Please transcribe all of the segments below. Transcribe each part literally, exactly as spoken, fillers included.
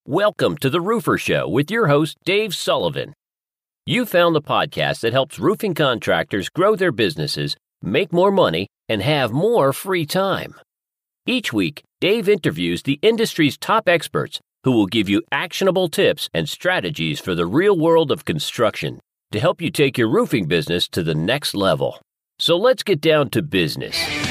Welcome to The Roofer Show with your host, Dave Sullivan. You found the podcast that helps roofing contractors grow their businesses, make more money, and have more free time. Each week, Dave interviews the industry's top experts who will give you actionable tips and strategies for the real world of construction to help you take your roofing business to the next level. So let's get down to business.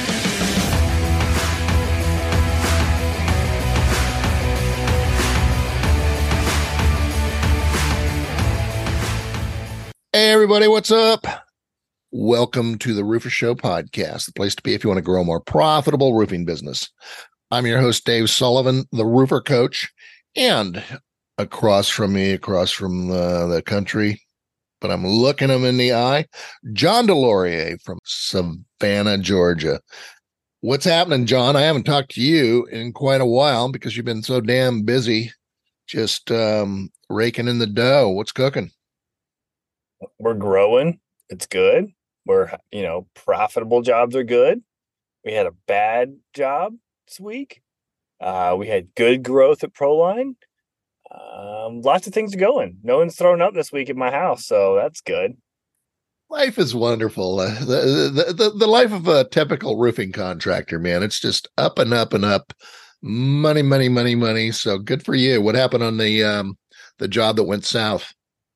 Hey everybody, what's up? Welcome to the Roofer Show podcast, the place to be if you want to grow a more profitable roofing business. I'm your host, Dave Sullivan, the roofer coach, and across from me, across from uh, the country, but I'm looking him in the eye, John DeLaurier from Savannah, Georgia. What's happening, John? I haven't talked to you in quite a while because you've been so damn busy just um, raking in the dough. What's cooking? We're growing. It's good. We're, you know, profitable jobs are good. We had a bad job this week. Uh, we had good growth at Proline. Um, lots of things going. No one's thrown up this week at my house, so that's good. Life is wonderful. Uh, the, the, the, the life of a typical roofing contractor, man. It's just up and up and up. Money, money, money, money. So good for you. What happened on the um, the job that went south?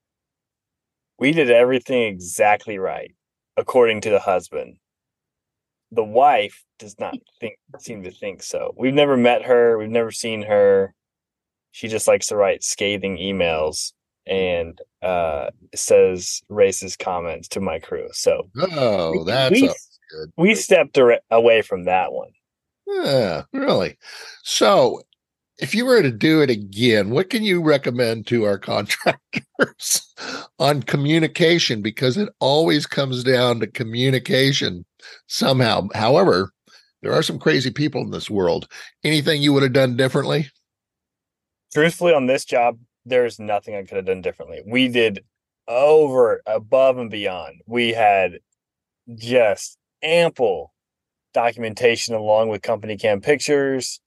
We did everything exactly right, according to the husband. The wife does not think seem to think so. We've never met her. We've never seen her. She just likes to write scathing emails and uh, says racist comments to my crew. So oh, that's we, good. We stepped away from that one. Yeah, really. So if you were to do it again, what can you recommend to our contractors on communication? Because it always comes down to communication somehow. However, there are some crazy people in this world. Anything you would have done differently? Truthfully, on this job, there's nothing I could have done differently. We did over, above and beyond. We had just ample documentation along with company cam pictures.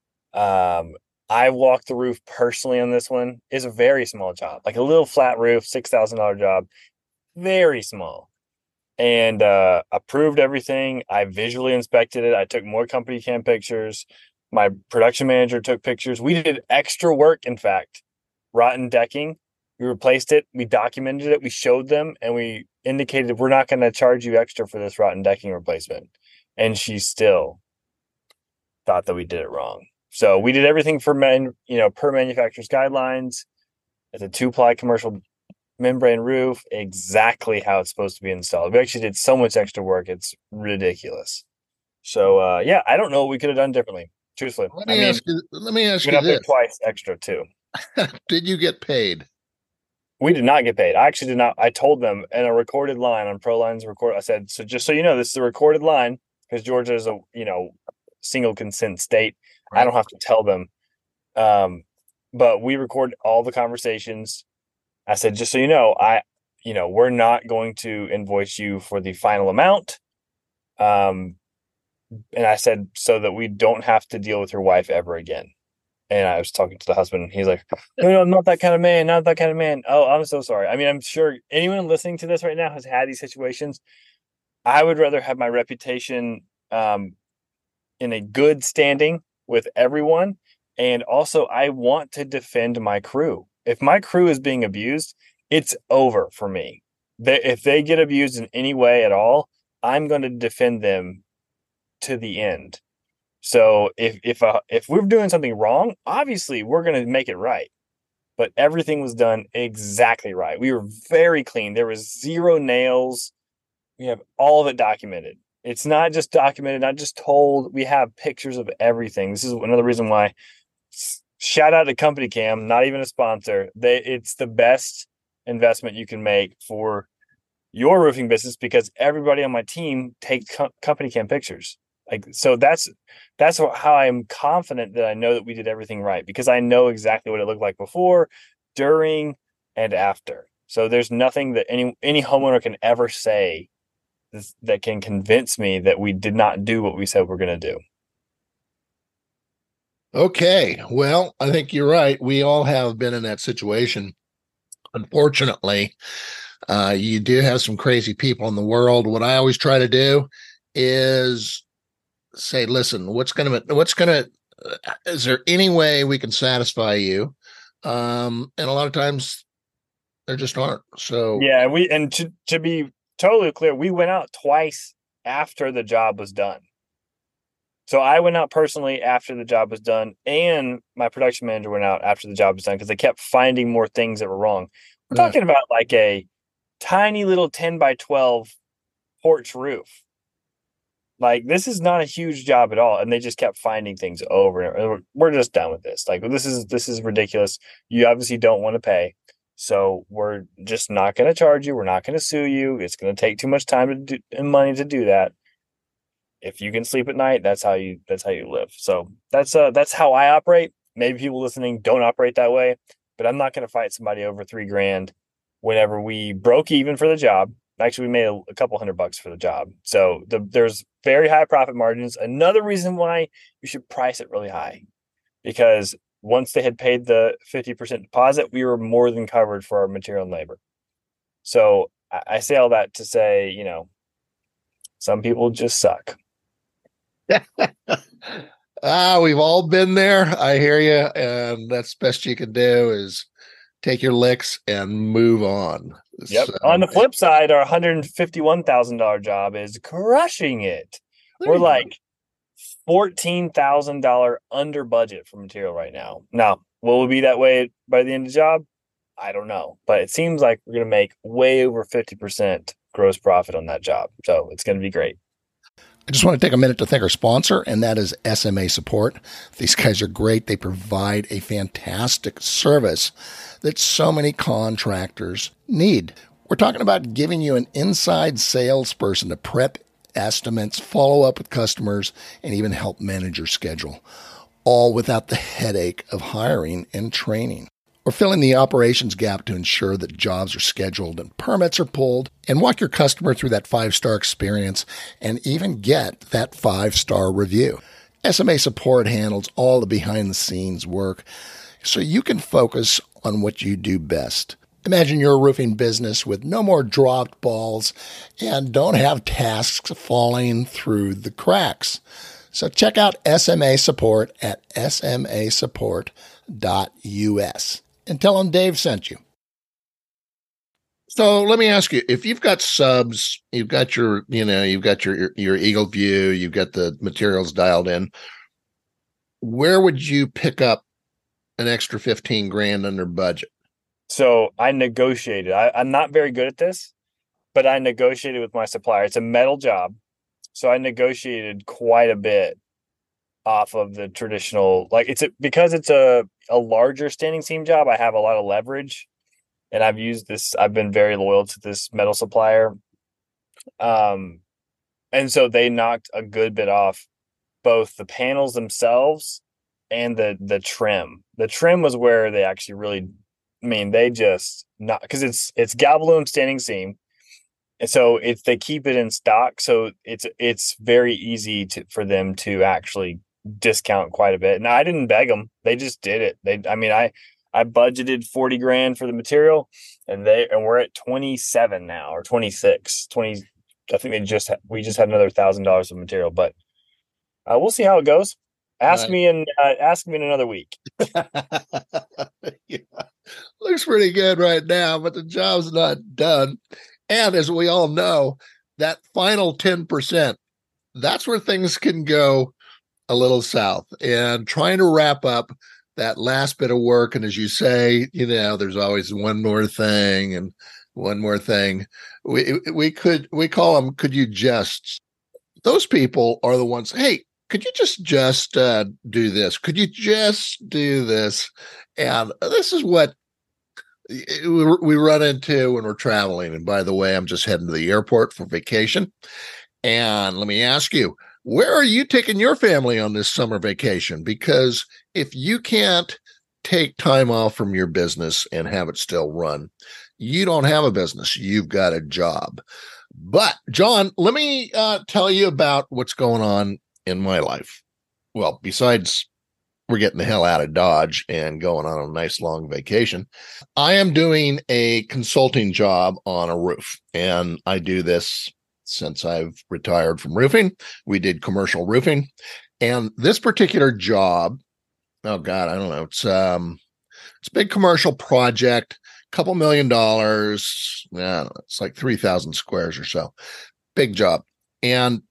Um, I walked the roof personally on this one. It's a very small job, like a little flat roof, six thousand dollars job, very small. And uh, approved everything. I visually inspected it. I took more company cam pictures. My production manager took pictures. We did extra work, in fact. Rotten decking. We replaced it. We documented it. We showed them, and we indicated we're not going to charge you extra for this rotten decking replacement. And she still thought that we did it wrong. So we did everything for men, you know, per manufacturer's guidelines. It's a two-ply commercial membrane roof, exactly how it's supposed to be installed. We actually did so much extra work; it's ridiculous. So uh, yeah, I don't know what we could have done differently. Truthfully, Let me I mean, ask you. Let me ask we you went up there this: twice extra too. Did you get paid? We did not get paid. I actually did not. I told them in a recorded line on Proline's record. I said, so just so you know, this is a recorded line because Georgia is a you know single consent state. Right. I don't have to tell them. Um, but we record all the conversations. I said, just so you know, I, you know, we're not going to invoice you for the final amount. Um, and I said, so that we don't have to deal with your wife ever again. And I was talking to the husband. And he's like, no, no, I'm not that kind of man. Not that kind of man. Oh, I'm so sorry. I mean, I'm sure anyone listening to this right now has had these situations. I would rather have my reputation um, in a good standing with everyone. And also, I want to defend my crew. If my crew is being abused, it's over for me. They, if they get abused in any way at all, I'm going to defend them to the end. So if if uh, if we're doing something wrong, obviously we're going to make it right. But everything was done exactly right. We were very clean. There was zero nails. We have all of it documented. It's not just documented, not just told. We have pictures of everything. This is another reason why. Shout out to Company Cam, not even a sponsor. They it's the best investment you can make for your roofing business because everybody on my team takes co- Company Cam pictures. Like so, that's that's how I'm confident that I know that we did everything right because I know exactly what it looked like before, during, and after. So there's nothing that any any homeowner can ever say that can convince me that we did not do what we said we're going to do. Okay. Well, I think you're right. We all have been in that situation. Unfortunately, uh, you do have some crazy people in the world. What I always try to do is say, listen, what's going to, what's going to, uh, is there any way we can satisfy you? Um, and a lot of times there just aren't. So, Yeah, we and to to be totally clear, we went out twice after the job was done. So I went out personally after the job was done, and my production manager went out after the job was done because they kept finding more things that were wrong. We're uh, talking about like a tiny little ten by twelve porch roof. Like, this is not a huge job at all, and they just kept finding things over and over. We're just done with this. Like, this is this is ridiculous. You obviously don't want to pay, so we're just not going to charge you. We're not going to sue you. It's going to take too much time to do, and money to do that. If you can sleep at night, that's how you that's how you live. So that's uh that's how I operate. Maybe people listening don't operate that way, but I'm not going to fight somebody over three grand whenever we broke even for the job. Actually, we made a, a couple hundred bucks for the job. So the, there's very high profit margins. Another reason why you should price it really high, because once they had paid the fifty percent deposit, we were more than covered for our material and labor. So I, I say all that to say, you know, some people just suck. ah, we've all been there. I hear you. And that's the best you can do is take your licks and move on. Yep. So, On the flip side, our one hundred fifty-one thousand dollars job is crushing it. We're like fourteen thousand dollars under budget for material right now. Now, will we be that way by the end of the job? I don't know. But it seems like we're going to make way over fifty percent gross profit on that job. So it's going to be great. I just want to take a minute to thank our sponsor, and that is S M A Support. These guys are great. They provide a fantastic service that so many contractors need. We're talking about giving you an inside salesperson to prep estimates, follow up with customers, and even help manage your schedule, all without the headache of hiring and training. We're filling the operations gap to ensure that jobs are scheduled and permits are pulled, and walk your customer through that five-star experience and even get that five-star review. S M A Support handles all the behind-the-scenes work so you can focus on what you do best. Imagine your roofing business with no more dropped balls and don't have tasks falling through the cracks. So check out S M A Support at S M A support dot U S and tell them Dave sent you. So let me ask you, if you've got subs, you've got your, you know, you've got your, your, your Eagle View, you've got the materials dialed in, where would you pick up an extra fifteen grand under budget? So I negotiated. I, I'm not very good at this, but I negotiated with my supplier. It's a metal job. So I negotiated quite a bit off of the traditional, like it's a, because it's a, a larger standing seam job. I have a lot of leverage, and I've used this. I've been very loyal to this metal supplier. Um, and so they knocked a good bit off both the panels themselves and the, the trim. The trim was where they actually really, I mean, they just not, cause it's, it's galvalume standing seam. And so it's, they keep it in stock. So it's, it's very easy to, for them to actually discount quite a bit. And I didn't beg them. They just did it. They, I mean, I, I budgeted forty grand for the material, and they, and we're at twenty-seven now, or twenty-six, twenty. I think they just, we just had another thousand dollars of material, but uh, we'll see how it goes. Ask right. me in, uh, ask me in another week. Yeah. Looks pretty good right now, but the job's not done. And as we all know, that final ten percent, that's where things can go a little south. And trying to wrap up that last bit of work, and as you say, you know, there's always one more thing and one more thing. We we could we call them, could you just? Those people are the ones. Hey, could you just just uh, do this? Could you just do this? And this is what we run into when we're traveling. And by the way, I'm just heading to the airport for vacation. And let me ask you, where are you taking your family on this summer vacation? Because if you can't take time off from your business and have it still run, you don't have a business. You've got a job. But John, let me uh, tell you about what's going on in my life. Well, besides we're getting the hell out of Dodge and going on a nice long vacation. I am doing a consulting job on a roof, and I do this since I've retired from roofing. We did commercial roofing, and this particular job, oh God, I don't know. It's, um, it's a big commercial project, couple million dollars. I don't know, it's like three thousand squares or so. Big job. And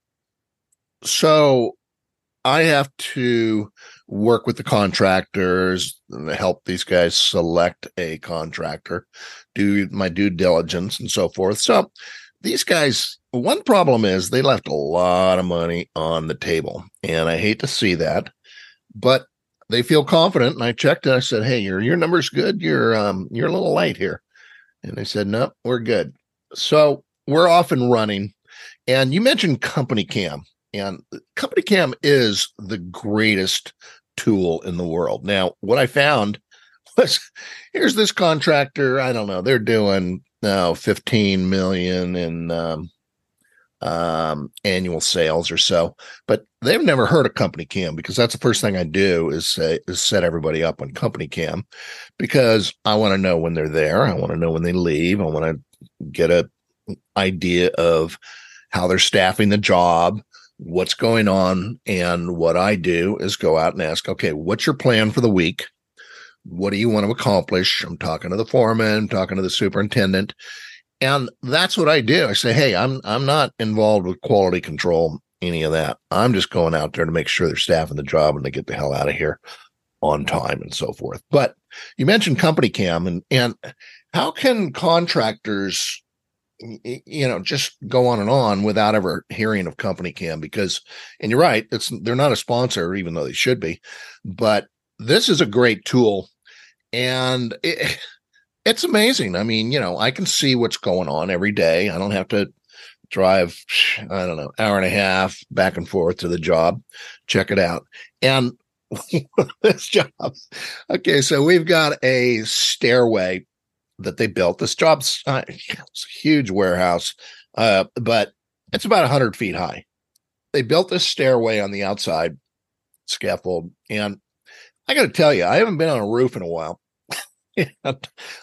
so I have to work with the contractors and help these guys select a contractor, do my due diligence and so forth. So these guys, one problem is they left a lot of money on the table, and I hate to see that, but they feel confident. And I checked and I said, "Hey, your your number's good. You're um you're a little light here." And they said, "No, we're good." So we're off and running. And you mentioned Company Cam. And Company Cam is the greatest tool in the world. Now, what I found was, here's this contractor. I don't know. They're doing now fifteen million in um, um, annual sales or so, but they've never heard of Company Cam, because that's the first thing I do is say, is set everybody up on Company Cam, because I want to know when they're there. I want to know when they leave. I want to get a idea of how they're staffing the job, what's going on. And what I do is go out and ask, okay, what's your plan for the week? What do you want to accomplish? I'm talking to the foreman, I'm talking to the superintendent. And that's what I do. I say, hey, I'm, I'm not involved with quality control, any of that. I'm just going out there to make sure they're staffing the job and they get the hell out of here on time and so forth. But you mentioned Company Cam, and, and how can contractors, you know, just go on and on without ever hearing of Company Cam? Because, and you're right, it's, they're not a sponsor, even though they should be, but this is a great tool, and it, it's amazing. I mean, you know, I can see what's going on every day. I don't have to drive, I don't know, hour and a half back and forth to the job, check it out. And this job, okay, so we've got a stairway that they built. This job's uh, it's a huge warehouse, uh, but it's about one hundred feet high. They built this stairway on the outside, scaffold, and I got to tell you, I haven't been on a roof in a while. And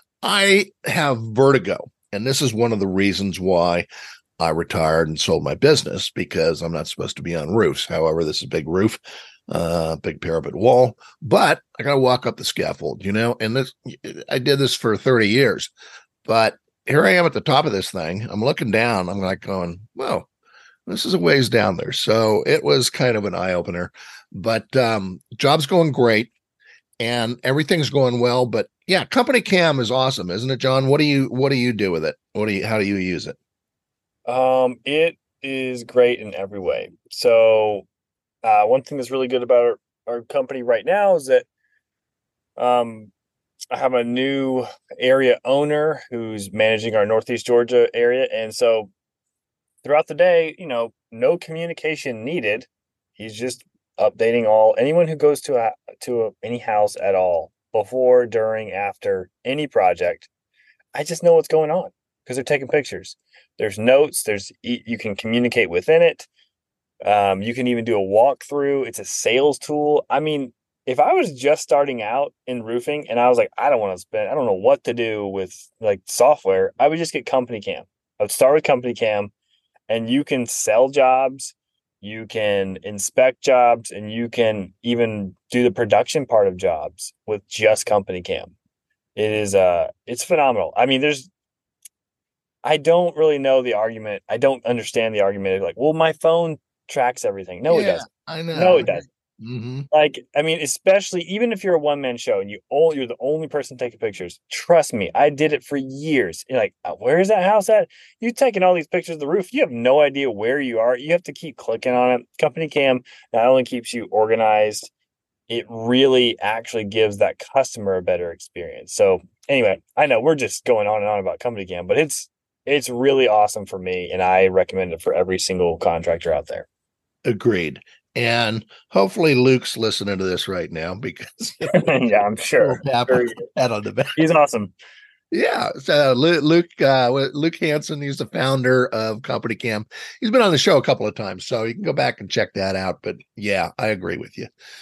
I have vertigo, and this is one of the reasons why I retired and sold my business, because I'm not supposed to be on roofs. However, this is a big roof, uh, big parapet wall, but I got to walk up the scaffold, you know, and this, I did this for thirty years, but here I am at the top of this thing. I'm looking down. I'm like going, whoa, this is a ways down there. So it was kind of an eye opener, but um, job's going great and everything's going well. But yeah, Company Cam is awesome, isn't it, John? What do you, what do you do with it? What do you, how do you use it? Um, it is great in every way. So, uh, one thing that's really good about our, our company right now is that, um, I have a new area owner who's managing our Northeast Georgia area. And so throughout the day, you know, no communication needed. He's just updating all, anyone who goes to a, to a, any house at all, before, during, after any project. I just know what's going on because they're taking pictures. There's notes. There's, you can communicate within it. Um, you can even do a walkthrough. It's a sales tool. I mean, if I was just starting out in roofing and I was like, I don't want to spend, I don't know what to do with like software, I would just get Company Cam. I would start with Company Cam, and you can sell jobs, you can inspect jobs, and you can even do the production part of jobs with just Company Cam. It is, uh, it's phenomenal. I mean, there's, I don't really know the argument. I don't understand the argument of like, well, my phone tracks everything. No, yeah, it doesn't. I know. No, it doesn't. Mm-hmm. Like, I mean, especially even if you're a one-man show and you all, you're the only person taking pictures, trust me, I did it for years. You're like, where is that house at? You're taking all these pictures of the roof. You have no idea where you are. You have to keep clicking on it. Company Cam not only keeps you organized, it really actually gives that customer a better experience. So anyway, I know we're just going on and on about Company Cam, but it's, it's really awesome for me, and I recommend it for every single contractor out there. Agreed. And hopefully Luke's listening to this right now, because yeah, I'm sure. sure on the back. He's awesome. Yeah. So Luke, uh, Luke Hansen, he's the founder of Company Cam. He's been on the show a couple of times, so you can go back and check that out. But yeah, I agree with you.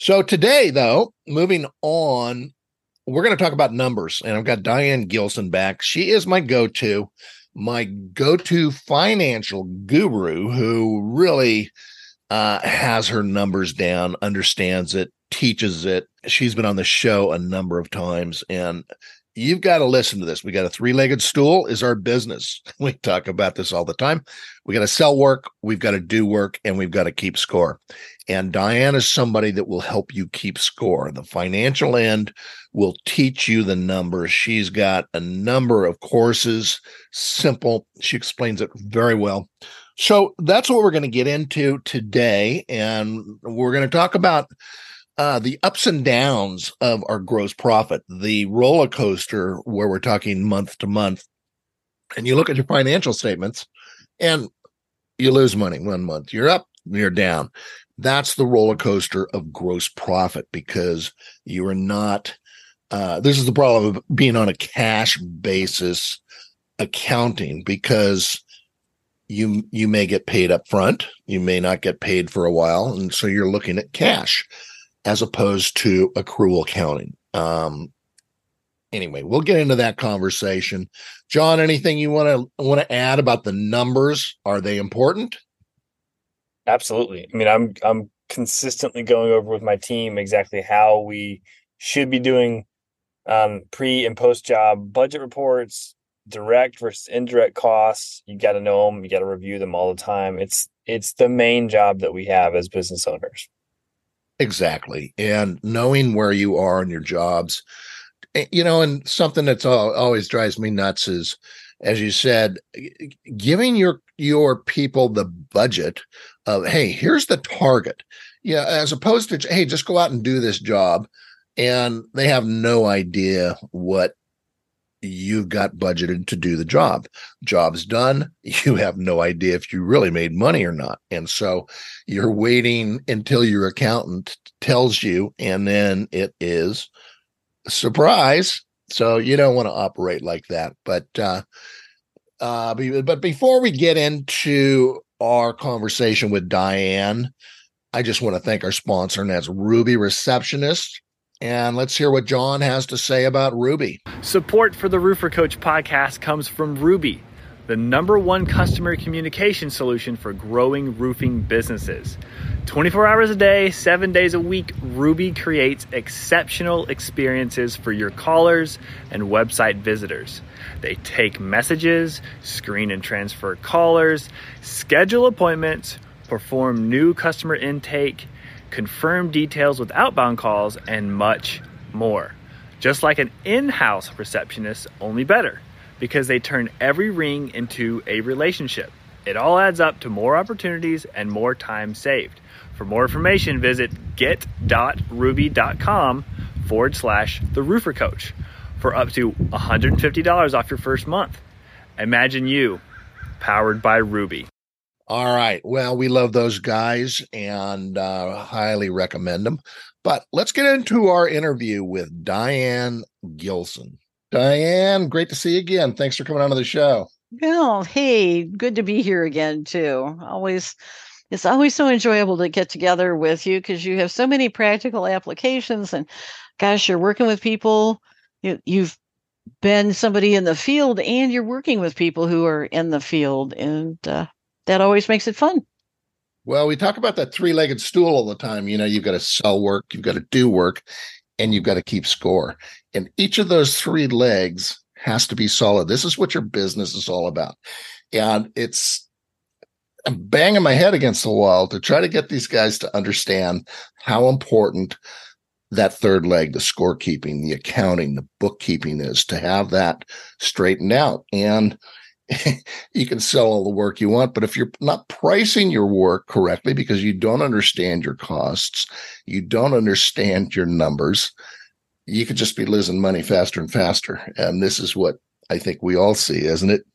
So today, though, moving on, we're going to talk about numbers. And I've got Diane Gilson back. She is my go-to, my go-to financial guru who really uh, has her numbers down, understands it, teaches it. She's been on the show a number of times, and you've got to listen to this. We got a three-legged stool is our business. We talk about this all the time. We got to sell work, we've got to do work, and we've got to keep score. And Diane is somebody that will help you keep score. The financial end will teach you the numbers. She's got a number of courses, simple. She explains it very well. So that's what we're going to get into today. And we're going to talk about uh, the ups and downs of our gross profit, the roller coaster where we're talking month to month. And you look at your financial statements and you lose money one month. You're up, you're down. That's the roller coaster of gross profit because you are not, uh, this is the problem of being on a cash basis accounting because you, you may get paid up front. You may not get paid for a while. And so you're looking at cash as opposed to accrual accounting. Um, anyway, we'll get into that conversation. John, anything you want to want to add about the numbers? Are they important? Absolutely. I mean, I'm I'm consistently going over with my team exactly how we should be doing um, pre and post job budget reports, direct versus indirect costs. You got to know them. You got to review them all the time. It's it's the main job that we have as business owners. Exactly. And knowing where you are in your jobs, you know, and something that's all, always drives me nuts is, as you said, giving your your people the budget of, hey, here's the target. Yeah, as opposed to, hey, just go out and do this job. And they have no idea what you've got budgeted to do the job. Job's done. You have no idea if you really made money or not. And so you're waiting until your accountant tells you, and then it is a surprise. So you don't want to operate like that. But uh, uh, but before we get into our conversation with Diane, I just want to thank our sponsor, and that's Ruby Receptionist. And let's hear what John has to say about Ruby. Support for the Roofer Coach podcast comes from Ruby, the number one customer communication solution for growing roofing businesses. twenty-four hours a day, seven days a week, Ruby creates exceptional experiences for your callers and website visitors. They take messages, screen and transfer callers, schedule appointments, perform new customer intake, confirm details with outbound calls, and much more. Just like an in-house receptionist, only better, because they turn every ring into a relationship. It all adds up to more opportunities and more time saved. For more information, visit get.ruby.com forward slash the roofer coach for up to one hundred fifty dollars off your first month. Imagine you, powered by Ruby. All right. Well, we love those guys and uh, highly recommend them. But let's get into our interview with Diane Gilson. Diane, great to see you again. Thanks for coming on to the show. Well, hey, good to be here again, too. Always, it's always so enjoyable to get together with you because you have so many practical applications. And gosh, you're working with people. You, you've been somebody in the field and you're working with people who are in the field. And uh, that always makes it fun. Well, we talk about that three-legged stool all the time. You know, you've got to sell work, you've got to do work, and you've got to keep score. And each of those three legs has to be solid. This is what your business is all about. And it's, I'm banging my head against the wall to try to get these guys to understand how important that third leg, the scorekeeping, the accounting, the bookkeeping is, to have that straightened out. And you can sell all the work you want, but if you're not pricing your work correctly because you don't understand your costs, you don't understand your numbers, you could just be losing money faster and faster. And this is what I think we all see, isn't it?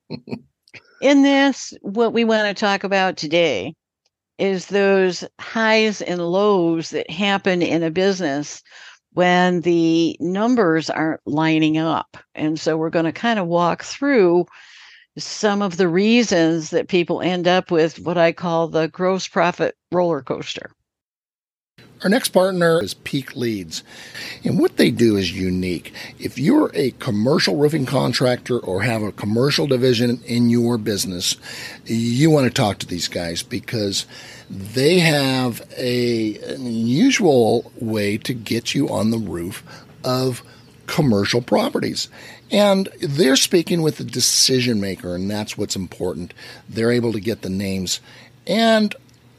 In this, what we want to talk about today is those highs and lows that happen in a business when the numbers aren't lining up. And so we're going to kind of walk through some of the reasons that people end up with what I call the gross profit roller coaster. Our next partner is Peak Leads, and what they do is unique. If you're a commercial roofing contractor or have a commercial division in your business, you want to talk to these guys because they have a, an unusual way to get you on the roof of commercial properties. And they're speaking with the decision maker, and that's what's important. They're able to get the names and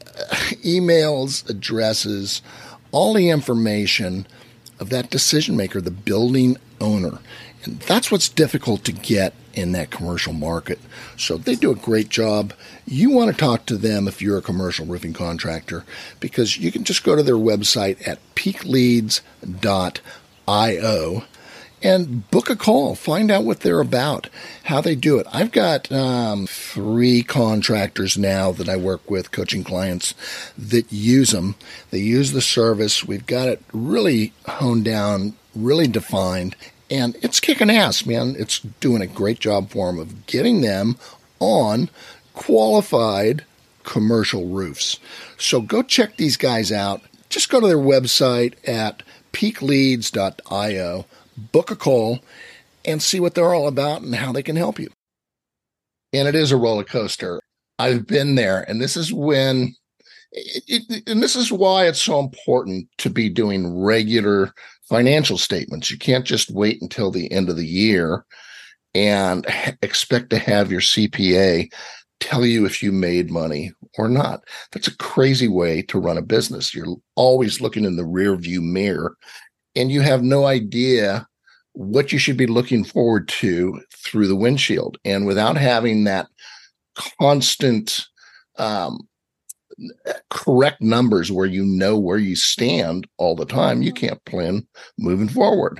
emails, addresses, all the information of that decision maker, the building owner. And that's what's difficult to get in that commercial market. So they do a great job. You want to talk to them if you're a commercial roofing contractor, because you can just go to their website at peak leads dot io and book a call. Find out what they're about, how they do it. I've got um, three contractors now that I work with, coaching clients that use them. They use the service. We've got it really honed down, really defined, and it's kicking ass, man. It's doing a great job for them of getting them on qualified commercial roofs. So go check these guys out. Just go to their website at peak leads dot io. Book a call and see what they're all about and how they can help you. And it is a roller coaster. I've been there, and this is when, it, it, and this is why it's so important to be doing regular financial statements. You can't just wait until the end of the year and expect to have your C P A tell you if you made money or not. That's a crazy way to run a business. You're always looking in the rear view mirror, and you have no idea what you should be looking forward to through the windshield. And without having that constant um, correct numbers where you know where you stand all the time, you can't plan moving forward.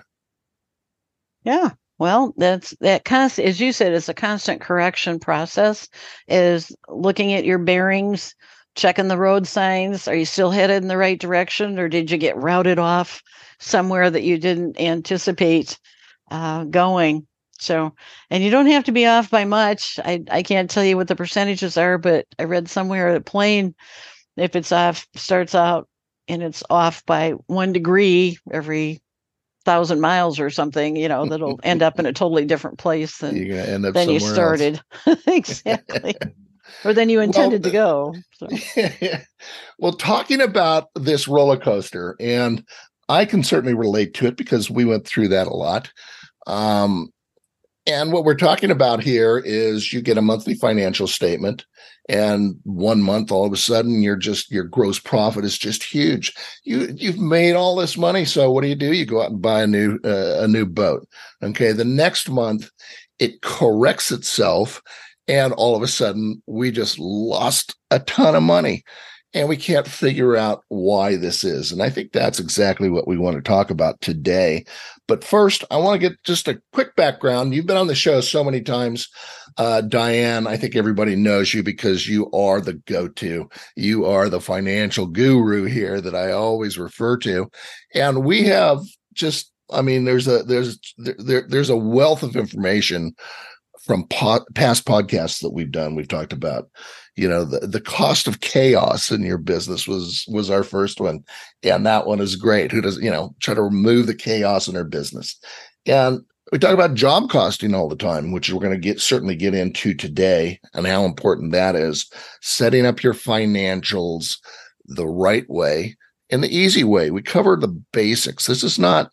Yeah. Well, that's that constant, as you said, it's a constant correction process, is looking at your bearings, checking the road signs. Are you still headed in the right direction, or did you get routed off somewhere that you didn't anticipate uh, going? So, and you don't have to be off by much. I, I can't tell you what the percentages are, but I read somewhere that plane, if it's off, starts out and it's off by one degree every thousand miles or something, you know, that'll end up in a totally different place than, You're gonna end up than you somewhere started. Exactly. Or than you intended well, to go. So. Well, talking about this roller coaster, and I can certainly relate to it because we went through that a lot. Um, and what we're talking about here is you get a monthly financial statement, and one month, all of a sudden, you're just your gross profit is just huge. You you've made all this money, so what do you do? You go out and buy a new uh, a new boat. Okay, the next month, it corrects itself. And all of a sudden, we just lost a ton of money, and we can't figure out why this is. And I think that's exactly what we want to talk about today. But first, I want to get just a quick background. You've been on the show so many times, uh, Diane. I think everybody knows you because you are the go-to. You are the financial guru here that I always refer to. And we have just, I mean, there's a there's there, there's a wealth of information from pod, past podcasts that we've done. We've talked about, you know, the, the cost of chaos in your business was, was our first one. And that one is great. Who does, you know, try to remove the chaos in their business. And we talk about job costing all the time, which we're going to get, certainly get into today, and how important that is. Setting up your financials the right way and the easy way. We cover the basics. This is not,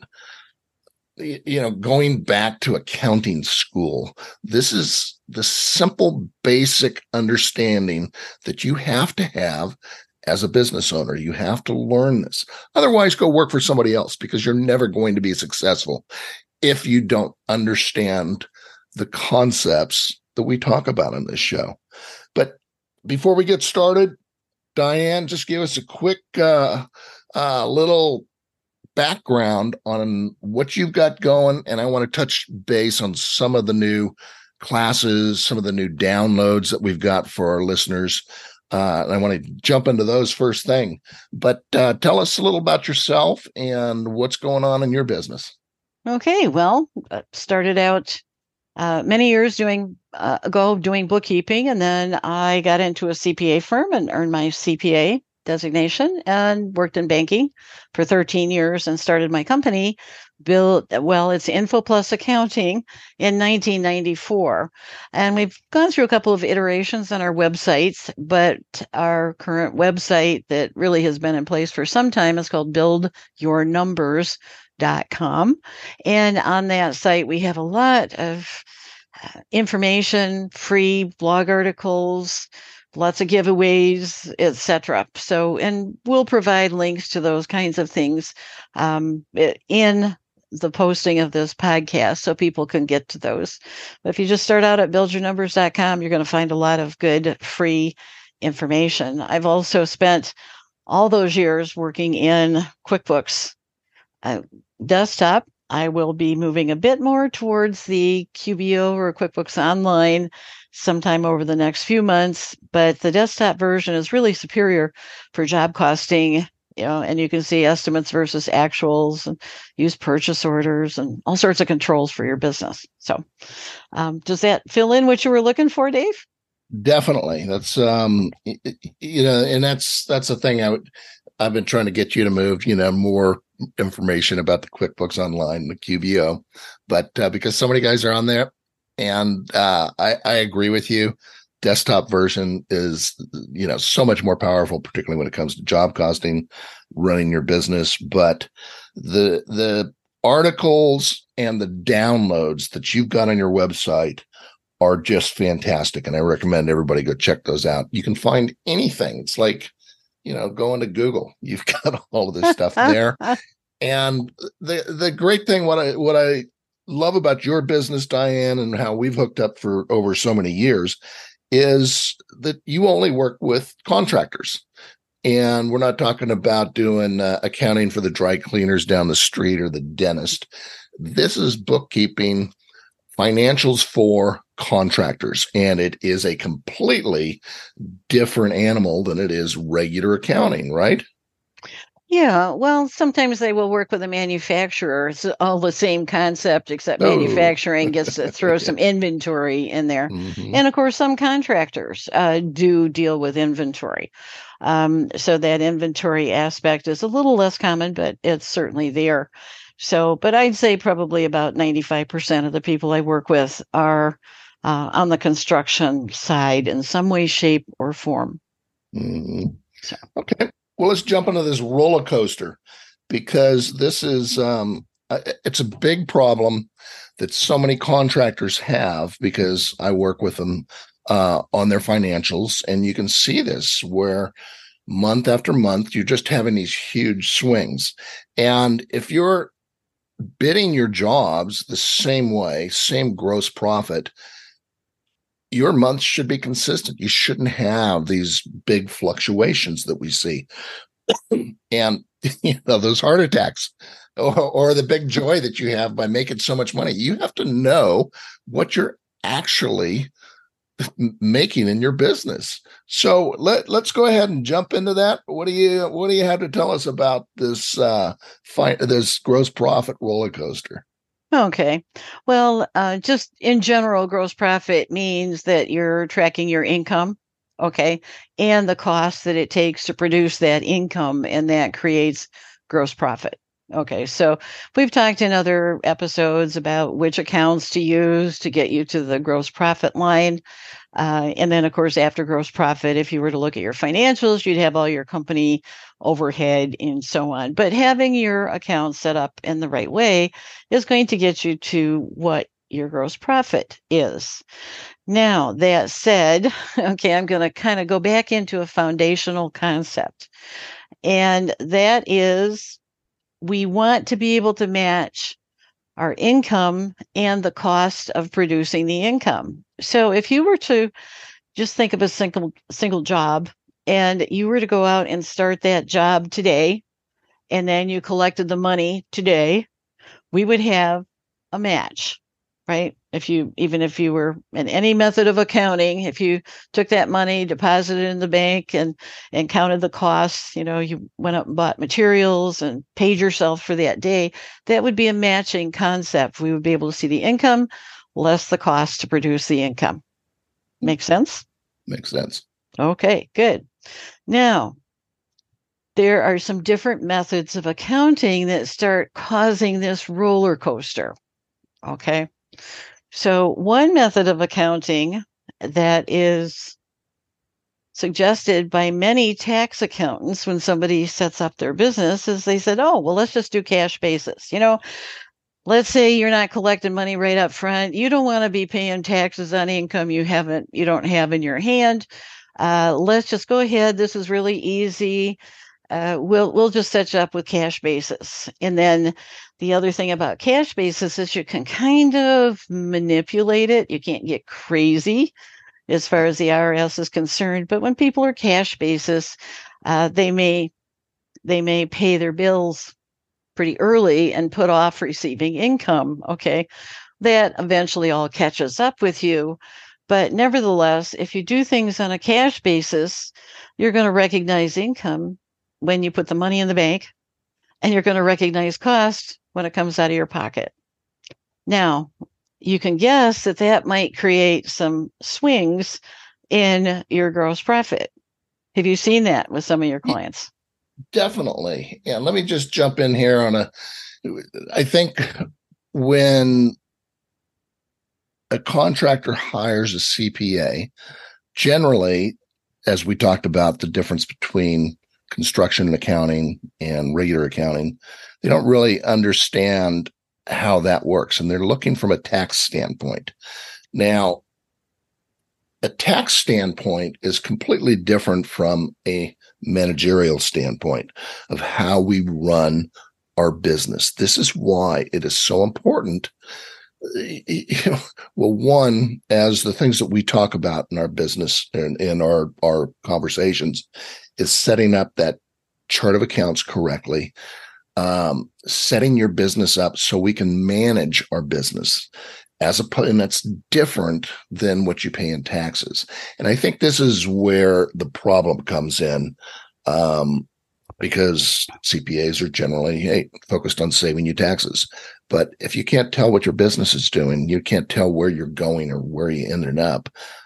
you know, going back to accounting school. This is the simple, basic understanding that you have to have as a business owner. You have to learn this. Otherwise, go work for somebody else, because you're never going to be successful if you don't understand the concepts that we talk about in this show. But before we get started, Diane, just give us a quick uh, uh, little background on what you've got going, and I want to touch base on some of the new classes, some of the new downloads that we've got for our listeners. Uh, and I want to jump into those first thing, but uh, tell us a little about yourself and what's going on in your business. Okay, well, uh, started out uh, many years doing uh, ago doing bookkeeping, and then I got into a C P A firm and earned my C P A designation and worked in banking for thirteen years and started my company, built, well, it's InfoPlus Accounting in nineteen ninety-four. And we've gone through a couple of iterations on our websites, but our current website that really has been in place for some time is called build your numbers dot com. And on that site, we have a lot of uh, information, free blog articles, lots of giveaways, et cetera. So, and we'll provide links to those kinds of things um, in the posting of this podcast so people can get to those. But if you just start out at build your numbers dot com, you're going to find a lot of good free information. I've also spent all those years working in QuickBooks uh, desktop. I will be moving a bit more towards the Q B O or QuickBooks Online sometime over the next few months, but the desktop version is really superior for job costing, you know, and you can see estimates versus actuals and use purchase orders and all sorts of controls for your business. So um, does that fill in what you were looking for, Dave? Definitely. That's, um, you know, and that's, that's the thing I would, I've been trying to get you to move, you know, more information about the QuickBooks Online, the Q B O, but uh, because so many guys are on there, and uh, I, I agree with you. Desktop version is, you know, so much more powerful, particularly when it comes to job costing, running your business. But the the articles and the downloads that you've got on your website are just fantastic, and I recommend everybody go check those out. You can find anything. It's like, you know, going to Google. You've got all of this stuff there. And the the great thing, what I what I love about your business, Diane, and how we've hooked up for over so many years, is that you only work with contractors. And we're not talking about doing uh, accounting for the dry cleaners down the street or the dentist. This is bookkeeping, financials for contractors, and it is a completely different animal than it is regular accounting, right? Yeah, well, sometimes they will work with a manufacturer. It's all the same concept, except Oh. manufacturing gets to throw some inventory in there. Mhm. And of course, some contractors uh, do deal with inventory. Um, so that inventory aspect is a little less common, but it's certainly there. So, but I'd say probably about ninety-five percent of the people I work with are uh, on the construction side in some way, shape, or form. Mhm. So. Okay. Well, let's jump into this roller coaster, because this is um, uh, it's a big problem that so many contractors have, because I work with them uh, on their financials, and you can see this where month after month you're just having these huge swings. And if you're bidding your jobs the same way, same gross profit, your months should be consistent. You shouldn't have these big fluctuations that we see. And, you know, those heart attacks or, or the big joy that you have by making so much money. You have to know what you're actually making in your business. So let, let's go ahead and jump into that. What do you, what do you have to tell us about this, uh, fi- this gross profit roller coaster? Okay. Well, uh, just in general, gross profit means that you're tracking your income, okay, and the cost that it takes to produce that income, and that creates gross profit. Okay, so we've talked in other episodes about which accounts to use to get you to the gross profit line. Uh, and then, of course, after gross profit, if you were to look at your financials, you'd have all your company overhead and so on. But having your account set up in the right way is going to get you to what your gross profit is. Now, that said, okay, I'm going to kind of go back into a foundational concept. And that is, we want to be able to match our income and the cost of producing the income. So if you were to just think of a single single job, and you were to go out and start that job today, and then you collected the money today, we would have a match, right? If you, even if you were in any method of accounting, if you took that money, deposited it in the bank, and and counted the costs, you know, you went up and bought materials and paid yourself for that day, that would be a matching concept. We would be able to see the income less the cost to produce the income. Make sense? Makes sense. Okay, good. Now, there are some different methods of accounting that start causing this roller coaster. Okay. So one method of accounting that is suggested by many tax accountants when somebody sets up their business is they said, oh, well, let's just do cash basis. You know, let's say you're not collecting money right up front. You don't want to be paying taxes on income you haven't, you don't have in your hand. Uh, let's just go ahead. This is really easy. Uh, we'll we'll just set you up with cash basis. And then the other thing about cash basis is you can kind of manipulate it. You can't get crazy as far as the I R S is concerned. But when people are cash basis, uh, they may they may pay their bills pretty early and put off receiving income. Okay, that eventually all catches up with you. But nevertheless, if you do things on a cash basis, you're going to recognize income when you put the money in the bank, and you're going to recognize cost when it comes out of your pocket. Now, you can guess that that might create some swings in your gross profit. Have you seen that with some of your clients? Definitely. And let me just jump in here on a, I think when a contractor hires a C P A, generally, as we talked about the difference between construction and accounting and regular accounting, they don't really understand how that works. And they're looking from a tax standpoint. Now, a tax standpoint is completely different from a managerial standpoint of how we run our business. This is why it is so important. Well, one, as the things that we talk about in our business and in our, our conversations, is setting up that chart of accounts correctly, um, setting your business up so we can manage our business as a, and that's different than what you pay in taxes. And I think this is where the problem comes in, um, because C P As are generally, hey, focused on saving you taxes. But if you can't tell what your business is doing, you can't tell where you're going or where you ended up,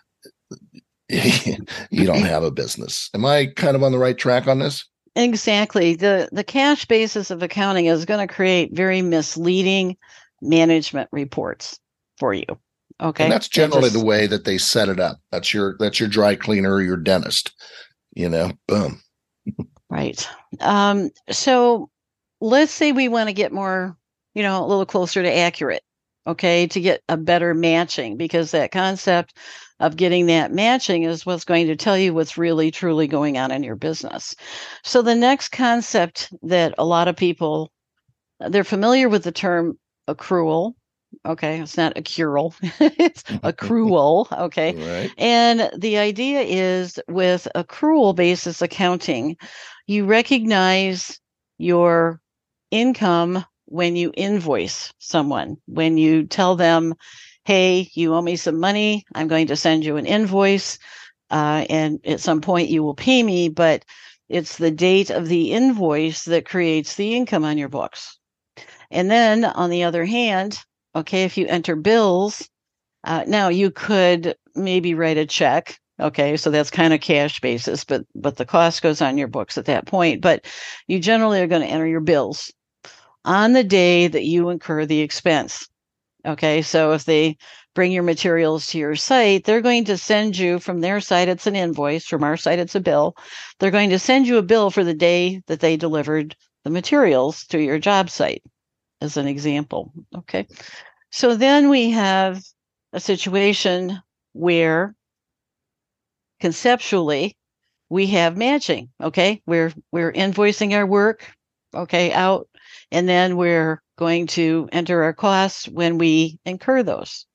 you don't have a business. Am I kind of on the right track on this? Exactly. The the cash basis of accounting is going to create very misleading management reports for you. Okay. And that's generally just, the way that they set it up. That's your that's your dry cleaner or your dentist. You know, boom. Right. Um, so let's say we want to get more, you know, a little closer to accurate, okay, to get a better matching, because that concept of getting that matching is what's going to tell you what's really, truly going on in your business. So the next concept that a lot of people, they're familiar with the term accrual. Okay, it's not accrual, it's accrual. Okay. Right. And the idea is with accrual basis accounting, you recognize your income when you invoice someone, when you tell them, hey, you owe me some money, I'm going to send you an invoice, uh, and at some point you will pay me, but it's the date of the invoice that creates the income on your books. And then on the other hand, okay, if you enter bills, uh, now you could maybe write a check. Okay, so that's kind of cash basis, but but the cost goes on your books at that point. But you generally are going to enter your bills on the day that you incur the expense. Okay, so if they bring your materials to your site, they're going to send you, from their side, it's an invoice. From our side, it's a bill. They're going to send you a bill for the day that they delivered the materials to your job site, as an example. Okay, so then we have a situation where conceptually we have matching. Okay, we're we're invoicing our work, okay, out, and then we're going to enter our costs when we incur those.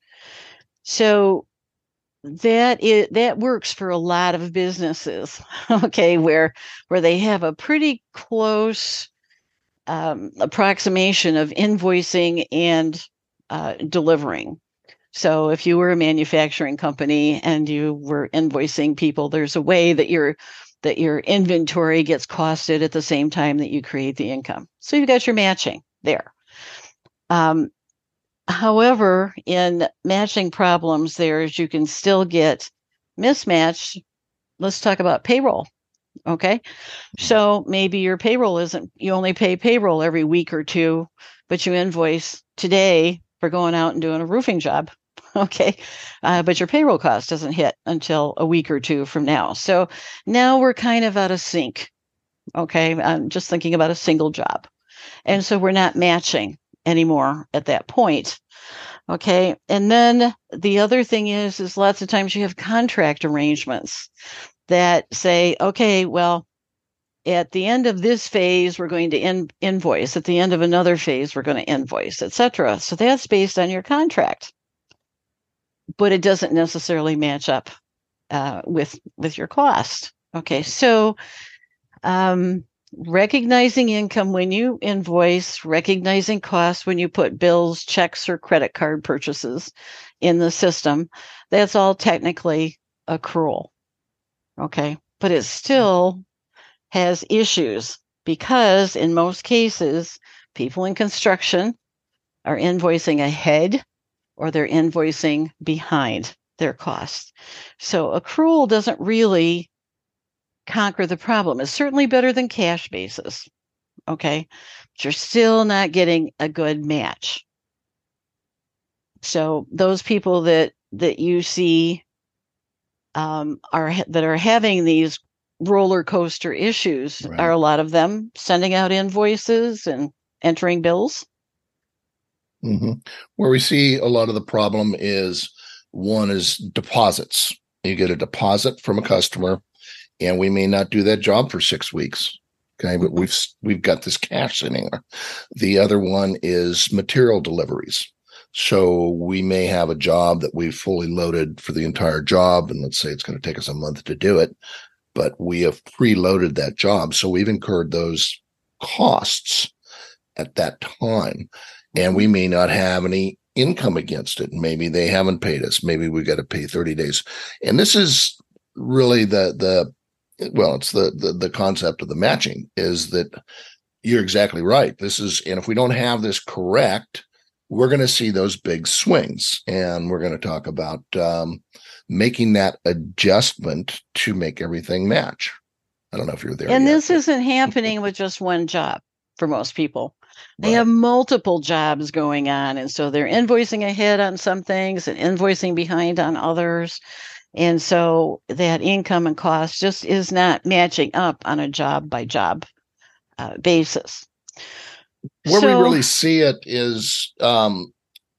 So that is that works for a lot of businesses, okay, where where they have a pretty close um, approximation of invoicing and uh, delivering. So if you were a manufacturing company and you were invoicing people, there's a way that your that your inventory gets costed at the same time that you create the income. So you've got your matching there. Um, however, in matching problems, there's you can still get mismatched. Let's talk about payroll. Okay. So maybe your payroll isn't, you only pay payroll every week or two, but you invoice today for going out and doing a roofing job. Okay. Uh, but your payroll cost doesn't hit until a week or two from now. So now we're kind of out of sync. Okay. I'm just thinking about a single job. And so we're not matching anymore at that point. Okay. And then the other thing is, is lots of times you have contract arrangements that say, okay, well, at the end of this phase, we're going to in- invoice. At the end of another phase, we're going to invoice, et cetera. So that's based on your contract, but it doesn't necessarily match up uh, with with your cost. Okay, so um, recognizing income when you invoice, recognizing costs when you put bills, checks, or credit card purchases in the system, that's all technically accrual. Okay, but it still has issues because in most cases, people in construction are invoicing ahead or they're invoicing behind their costs. So accrual doesn't really conquer the problem. It's certainly better than cash basis. Okay, but you're still not getting a good match. So those people that that you see um, are that are having these roller coaster issues, right, are a lot of them sending out invoices and entering bills. Mm-hmm. Where we see a lot of the problem is one is deposits. You get a deposit from a customer, and we may not do that job for six weeks. Okay, but we've we've got this cash sitting there. The other one is material deliveries. So we may have a job that we've fully loaded for the entire job, and let's say it's going to take us a month to do it, but we have preloaded that job. So we've incurred those costs at that time, and we may not have any income against it. Maybe they haven't paid us. Maybe we got to pay thirty days. And this is really the, the, well, it's the, the, the concept of the matching is that you're exactly right. This is, and if we don't have this correct, we're going to see those big swings, and we're going to talk about, um, making that adjustment to make everything match. I don't know if you're there. And yet, this but. isn't happening with just one job for most people. They Right. have multiple jobs going on. And so they're invoicing ahead on some things and invoicing behind on others. And so that income and cost just is not matching up on a job by job uh, basis. Where so, we really see it is, um,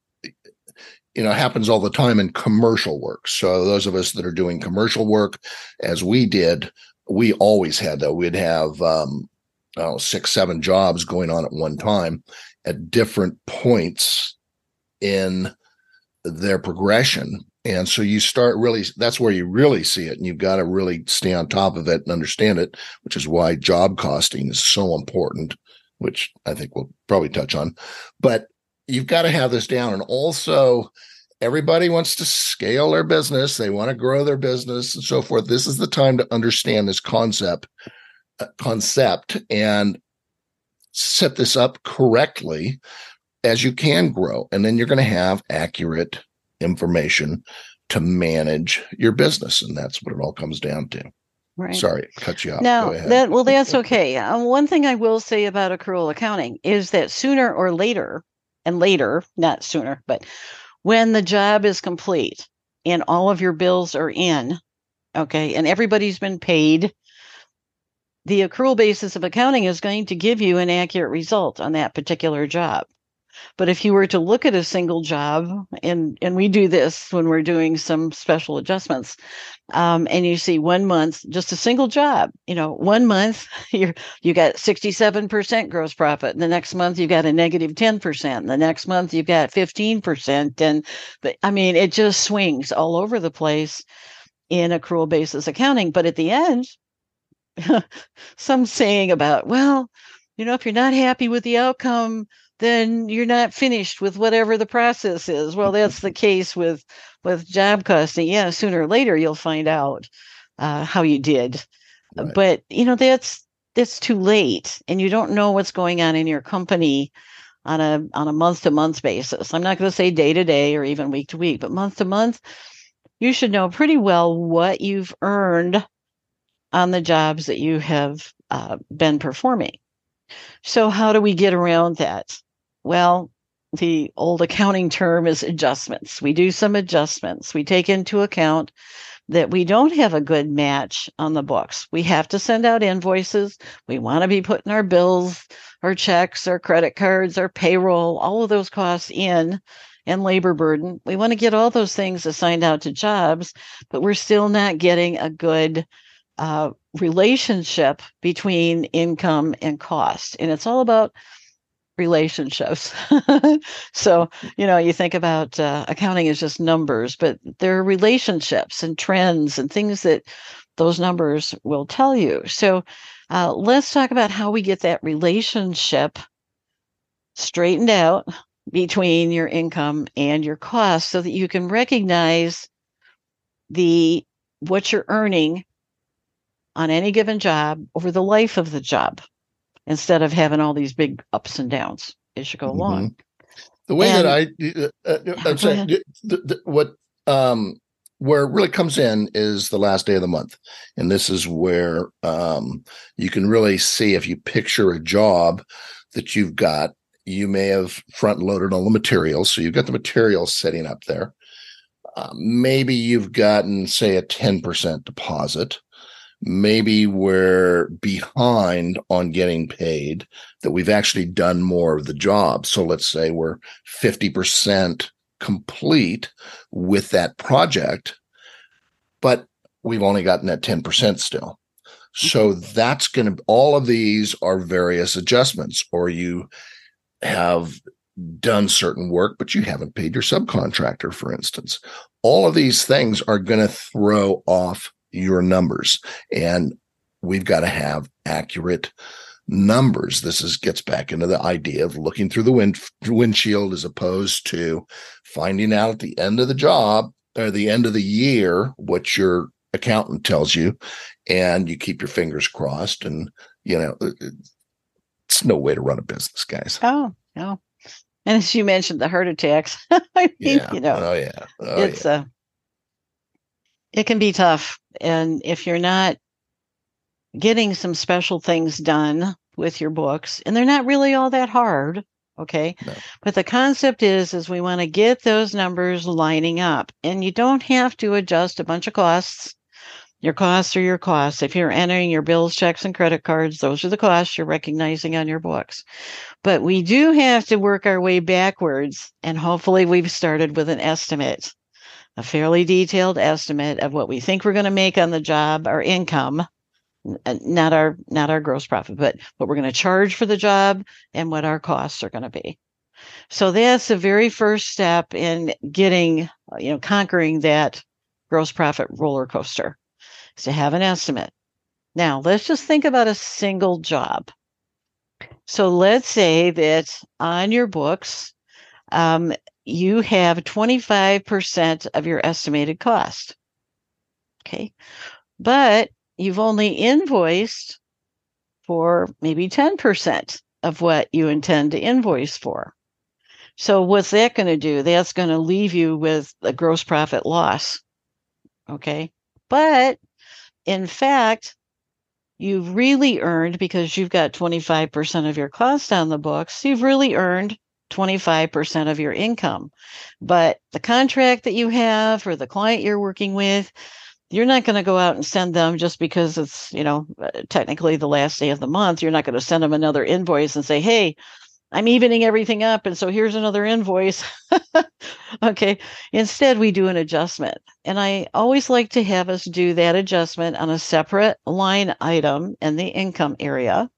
you know, happens all the time in commercial work. So those of us that are doing commercial work, as we did, we always had that. We'd have um, oh, six, seven jobs going on at one time at different points in their progression. And so you start really, that's where you really see it. And you've got to really stay on top of it and understand it, which is why job costing is so important, which I think we'll probably touch on. But you've got to have this down. And also, everybody wants to scale their business. They want to grow their business and so forth. This is the time to understand this concept, uh, concept and set this up correctly as you can grow. And then you're going to have accurate information to manage your business. And that's what it all comes down to. right. Sorry, cut you off. Now, Go ahead. that well, that's okay. Uh, one thing I will say about accrual accounting is that sooner or later, and later, not sooner, but when the job is complete and all of your bills are in, okay, and everybody's been paid, the accrual basis of accounting is going to give you an accurate result on that particular job. But if you were to look at a single job, and, and we do this when we're doing some special adjustments, um, and you see one month, just a single job, you know, one month you're, you got sixty-seven percent gross profit. And the next month you've got a negative ten percent. And the next month you've got fifteen percent. And the, I mean, it just swings all over the place in accrual basis accounting. But at the end, some saying about, well, you know, if you're not happy with the outcome, then you're not finished with whatever the process is. Well, that's the case with, with job costing. Yeah, sooner or later you'll find out uh, how you did. Right. But, you know, that's that's too late. And you don't know what's going on in your company on a on a month-to-month basis. I'm not going to say day-to-day or even week-to-week, but month-to-month, you should know pretty well what you've earned on the jobs that you have uh, been performing. So how do we get around that? Well, the old accounting term is adjustments. We do some adjustments. We take into account that we don't have a good match on the books. We have to send out invoices. We want to be putting our bills, our checks, our credit cards, our payroll, all of those costs in, and labor burden. We want to get all those things assigned out to jobs, but we're still not getting a good uh, relationship between income and cost. And it's all about relationships. So, you know, you think about uh, accounting is just numbers, but there are relationships and trends and things that those numbers will tell you. So uh, let's talk about how we get that relationship straightened out between your income and your costs so that you can recognize the what you're earning on any given job over the life of the job, instead of having all these big ups and downs as you go Mm-hmm. along. The way And- that I, uh, uh, Yeah, I'm go saying, ahead. the, the, what, um, where it really comes in is the last day of the month. And this is where um, you can really see, if you picture a job that you've got, you may have front loaded all the materials. So you've got the materials sitting up there. Uh, maybe you've gotten, say, a ten percent deposit. Maybe we're behind on getting paid, that we've actually done more of the job. So let's say we're fifty percent complete with that project, but we've only gotten that ten percent still. So that's going to, all of these are various adjustments, or you have done certain work, but you haven't paid your subcontractor, for instance. All of these things are going to throw off your numbers, and we've got to have accurate numbers. This is gets back into the idea of looking through the wind, windshield, as opposed to finding out at the end of the job or the end of the year what your accountant tells you, and you keep your fingers crossed. And you know, it's no way to run a business, guys. Oh, no. And as you mentioned, the heart attacks. I mean, Yeah. you know, Oh yeah. Oh, it's yeah. uh, it can be tough. And if you're not getting some special things done with your books, and they're not really all that hard, okay? No. But the concept is, is we want to get those numbers lining up, and you don't have to adjust a bunch of costs. Your costs are your costs. If you're entering your bills, checks, and credit cards, those are the costs you're recognizing on your books. But we do have to work our way backwards, and hopefully we've started with an estimate, a fairly detailed estimate of what we think we're going to make on the job, our income, n- not our not our gross profit, but what we're going to charge for the job and what our costs are going to be. So that's the very first step in getting, you know, conquering that gross profit roller coaster, is to have an estimate. Now, let's just think about a single job. So let's say that on your books, um, you have twenty-five percent of your estimated cost. Okay. But you've only invoiced for maybe ten percent of what you intend to invoice for. So what's that going to do? That's going to leave you with a gross profit loss. Okay. But in fact, you've really earned, because you've got twenty-five percent of your cost on the books, you've really earned twenty-five percent of your income. But the contract that you have or the client you're working with, you're not going to go out and send them just because it's, you know, technically the last day of the month. You're not going to send them another invoice and say, hey, I'm evening everything up, and so here's another invoice. Okay. Instead, we do an adjustment. And I always like to have us do that adjustment on a separate line item in the income area.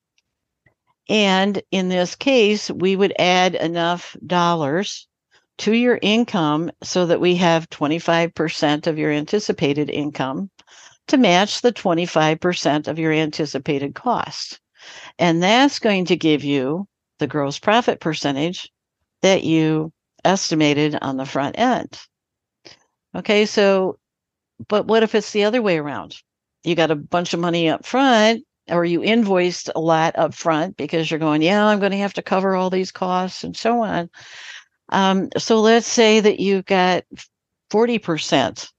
And in this case, we would add enough dollars to your income so that we have twenty-five percent of your anticipated income to match the twenty-five percent of your anticipated cost. And that's going to give you the gross profit percentage that you estimated on the front end. Okay, so, but what if it's the other way around? You got a bunch of money up front, or you invoiced a lot up front because you're going, yeah, I'm going to have to cover all these costs and so on. Um, so let's say that you've got forty percent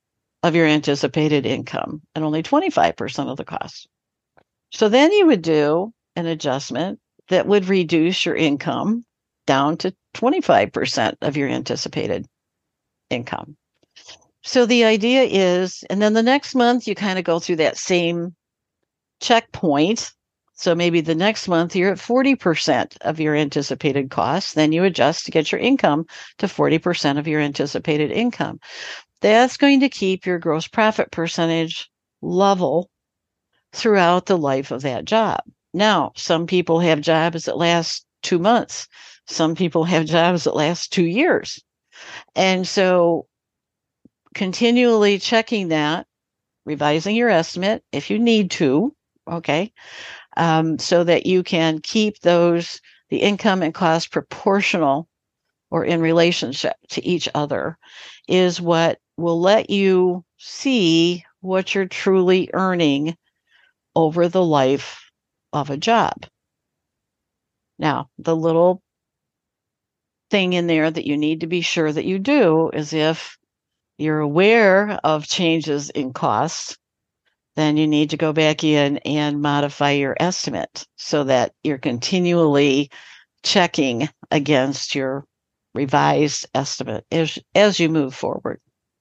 of your anticipated income and only twenty-five percent of the cost. So then you would do an adjustment that would reduce your income down to twenty-five percent of your anticipated income. So the idea is, and then the next month you kind of go through that same checkpoint. So maybe the next month you're at forty percent of your anticipated costs. Then you adjust to get your income to forty percent of your anticipated income. That's going to keep your gross profit percentage level throughout the life of that job. Now, some people have jobs that last two months. Some people have jobs that last two years. And so continually checking that, revising your estimate if you need to, okay, um, so that you can keep those, the income and cost proportional or in relationship to each other, is what will let you see what you're truly earning over the life of a job. Now, the little thing in there that you need to be sure that you do is if you're aware of changes in costs, then you need to go back in and modify your estimate so that you're continually checking against your revised estimate as, as you move forward.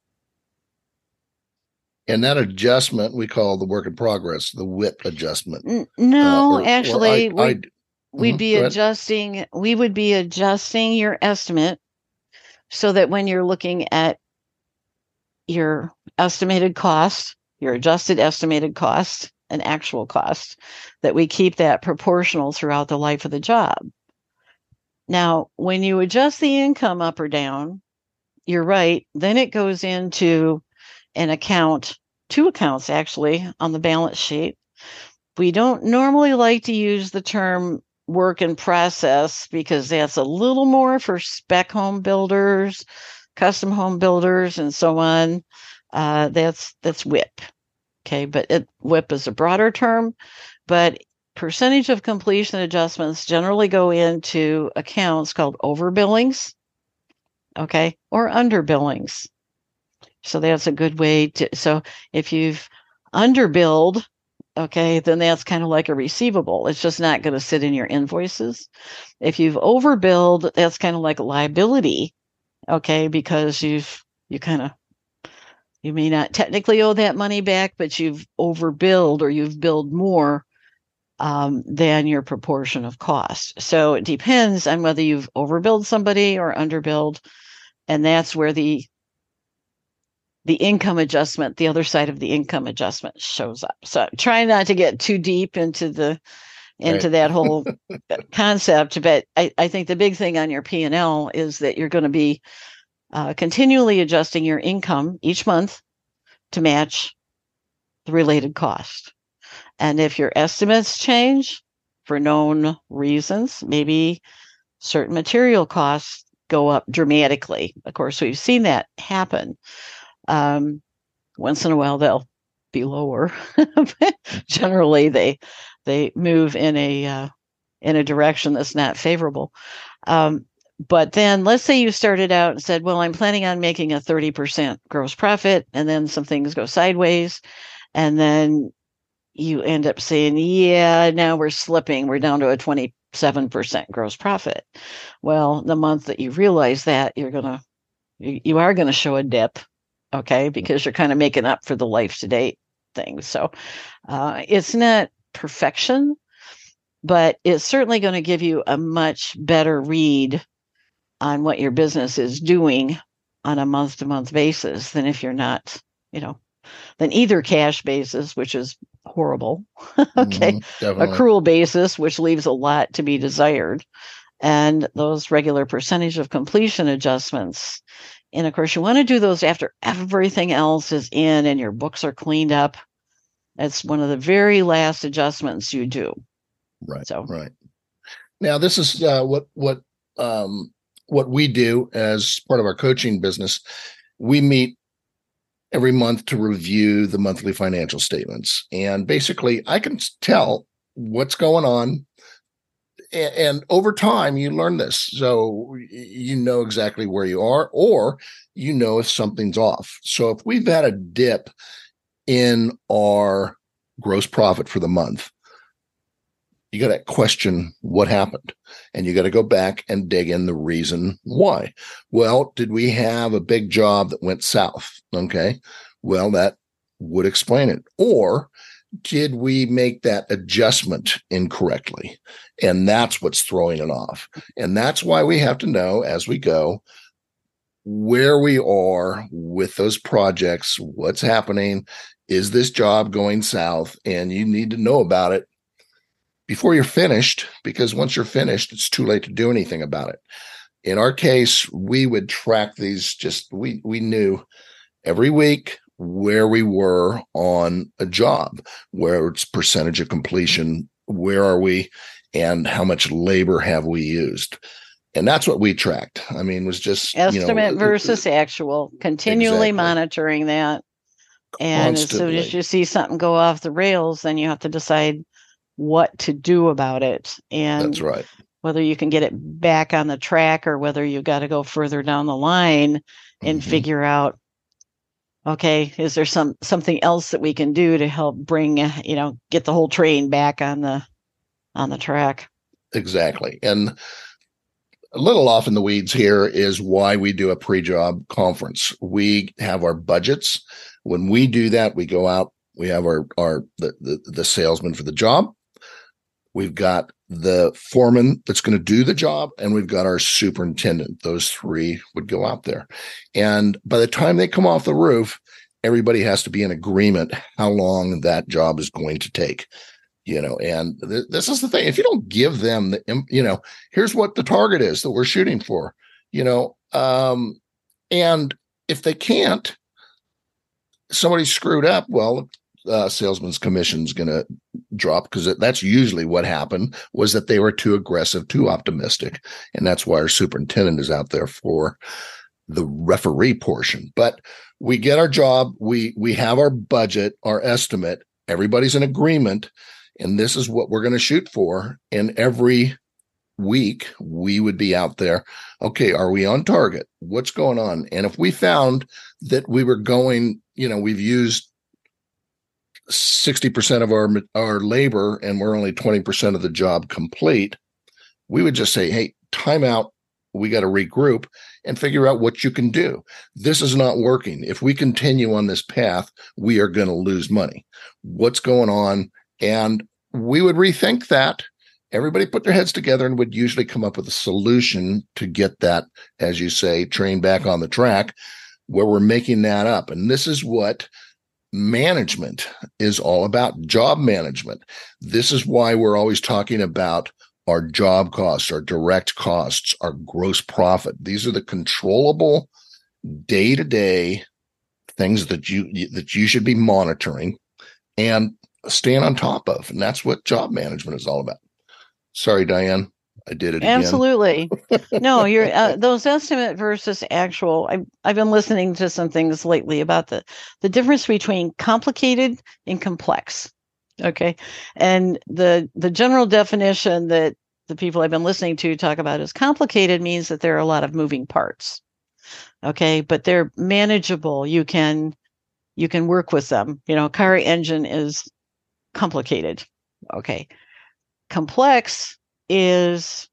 And that adjustment we call the work in progress, the W I P adjustment. N- No, Uh, or- or actually, I- we, I- we'd Mhm, be go ahead. adjusting, we would be adjusting your estimate so that when you're looking at your estimated cost, your adjusted estimated cost and actual cost, that we keep that proportional throughout the life of the job. Now, when you adjust the income up or down, you're right, then it goes into an account, two accounts actually, on the balance sheet. We don't normally like to use the term work in process because that's a little more for spec home builders, custom home builders, and so on. Uh, that's that's W I P. Okay, but it, W I P is a broader term, but percentage of completion adjustments generally go into accounts called overbillings, okay, or underbillings. So that's a good way to, so if you've underbilled, okay, then that's kind of like a receivable. It's just not going to sit in your invoices. If you've overbilled, that's kind of like a liability, okay, because you've, you kind of, you may not technically owe that money back, but you've overbilled or you've billed more um, than your proportion of cost. So it depends on whether you've overbilled somebody or underbilled. And that's where the the income adjustment, the other side of the income adjustment shows up. So try not to get too deep into the into Right. that whole concept. But I, I think the big thing on your P and L is that you're going to be uh, continually adjusting your income each month to match the related cost. And if your estimates change for known reasons, maybe certain material costs go up dramatically. Of course, we've seen that happen. Um, once in a while, they'll be lower. But generally, they they move in a uh, in a direction that's not favorable. Um, but then, let's say you started out and said, "Well, I'm planning on making a thirty percent gross profit," and then some things go sideways, and then you end up saying, "Yeah, now we're slipping. We're down to a twenty-seven percent gross profit." Well, the month that you realize that, you're gonna you, you are gonna show a dip. Okay, because you're kind of making up for the life to date thing. So uh, it's not perfection, but it's certainly going to give you a much better read on what your business is doing on a month to month basis than if you're not, you know, than either cash basis, which is horrible. Okay, Mhm, definitely. accrual basis, which leaves a lot to be desired, and those regular percentage of completion adjustments. And of course, you want to do those after everything else is in and your books are cleaned up. That's one of the very last adjustments you do. Right. So, right. Now, this is uh, what what um, what we do as part of our coaching business. We meet every month to review the monthly financial statements, and basically, I can tell what's going on and, and over time you learn this, so you know exactly where you are, or you know if something's off. So if we've had a dip in our gross profit for the month, you got to question what happened, and you got to go back and dig in the reason why. Well, did we have a big job that went south? Okay. Well, that would explain it. Or did we make that adjustment incorrectly? And that's what's throwing it off. And that's why we have to know as we go where we are with those projects, what's happening. Is this job going south? And you need to know about it before you're finished, because once you're finished, it's too late to do anything about it. In our case, we would track these, just we we knew every week where we were on a job, where it's percentage of completion, where are we, and how much labor have we used. And that's what we tracked. I mean, it was just estimate you know, versus actual, continually exactly. monitoring that. And Constantly. as soon as you see something go off the rails, then you have to decide what to do about it. And That's right. whether you can get it back on the track or whether you got to go further down the line and Mhm. figure out, okay, is there some something else that we can do to help bring, you know, get the whole train back on the on the track? Exactly. And a little off in the weeds here is why we do a pre-job conference. We have our budgets. When we do that, we go out, we have our, our the, the, the salesman for the job. We've got the foreman that's going to do the job, and we've got our superintendent. Those three would go out there. And by the time they come off the roof, everybody has to be in agreement how long that job is going to take. You know, and th- this is the thing. If you don't give them the, you know, here's what the target is that we're shooting for, you know, um, and if they can't, somebody screwed up, well, uh, salesman's commission is going to drop, because that's usually what happened, was that they were too aggressive, too optimistic. And that's why our superintendent is out there for the referee portion. But we get our job. We, we have our budget, our estimate. Everybody's in agreement. And this is what we're going to shoot for. And every week we would be out there. Okay, are we on target? What's going on? And if we found that we were going, you know, we've used sixty percent of our, our labor and we're only twenty percent of the job complete, we would just say, hey, time out. We got to regroup and figure out what you can do. This is not working. If we continue on this path, we are going to lose money. What's going on? And we would rethink that. Everybody put their heads together and would usually come up with a solution to get that, as you say, train back on the track, where we're making that up. And this is what management is all about, job management. This is why we're always talking about our job costs, our direct costs, our gross profit. These are the controllable day-to-day things that you that you should be monitoring and staying on top of. And that's what job management is all about. Sorry, Diane, I did it again. Absolutely. No, you're uh, those estimate versus actual. I've I've been listening to some things lately about the the difference between complicated and complex. Okay, and the the general definition that the people I've been listening to talk about is complicated means that there are a lot of moving parts. Okay, but they're manageable. You can you can work with them. You know, a car engine is complicated. Okay. Complex is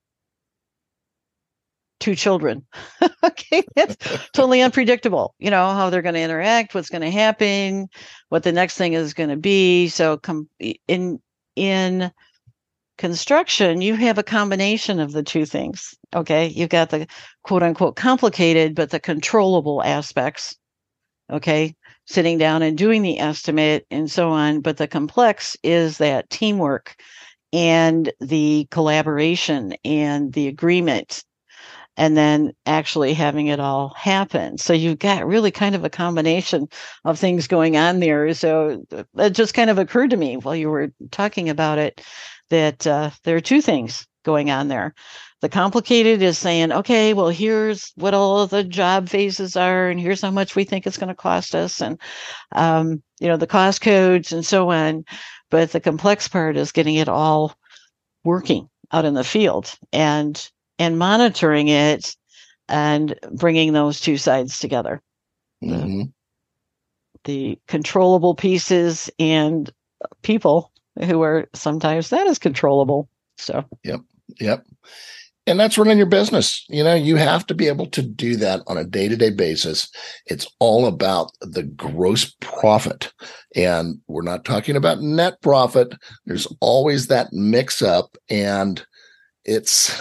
two children. Okay. It's totally unpredictable. You know, how they're going to interact, what's going to happen, what the next thing is going to be. So com- in, in construction, you have a combination of the two things. Okay. You've got the quote unquote complicated, but the controllable aspects. Okay. Sitting down and doing the estimate and so on. But the complex is that teamwork and the collaboration and the agreement, and then actually having it all happen. So you've got really kind of a combination of things going on there. So it just kind of occurred to me while you were talking about it that uh, there are two things going on there. The complicated is saying, okay, well, here's what all of the job phases are, and here's how much we think it's going to cost us, and, um, you know, the cost codes and so on. But the complex part is getting it all working out in the field and and monitoring it and bringing those two sides together. Mm-hmm. The, the controllable pieces and people who are sometimes not as controllable. So, yep. Yep. And that's running your business. You know, you have to be able to do that on a day-to-day basis. It's all about the gross profit. And we're not talking about net profit. There's always that mix up. And it's,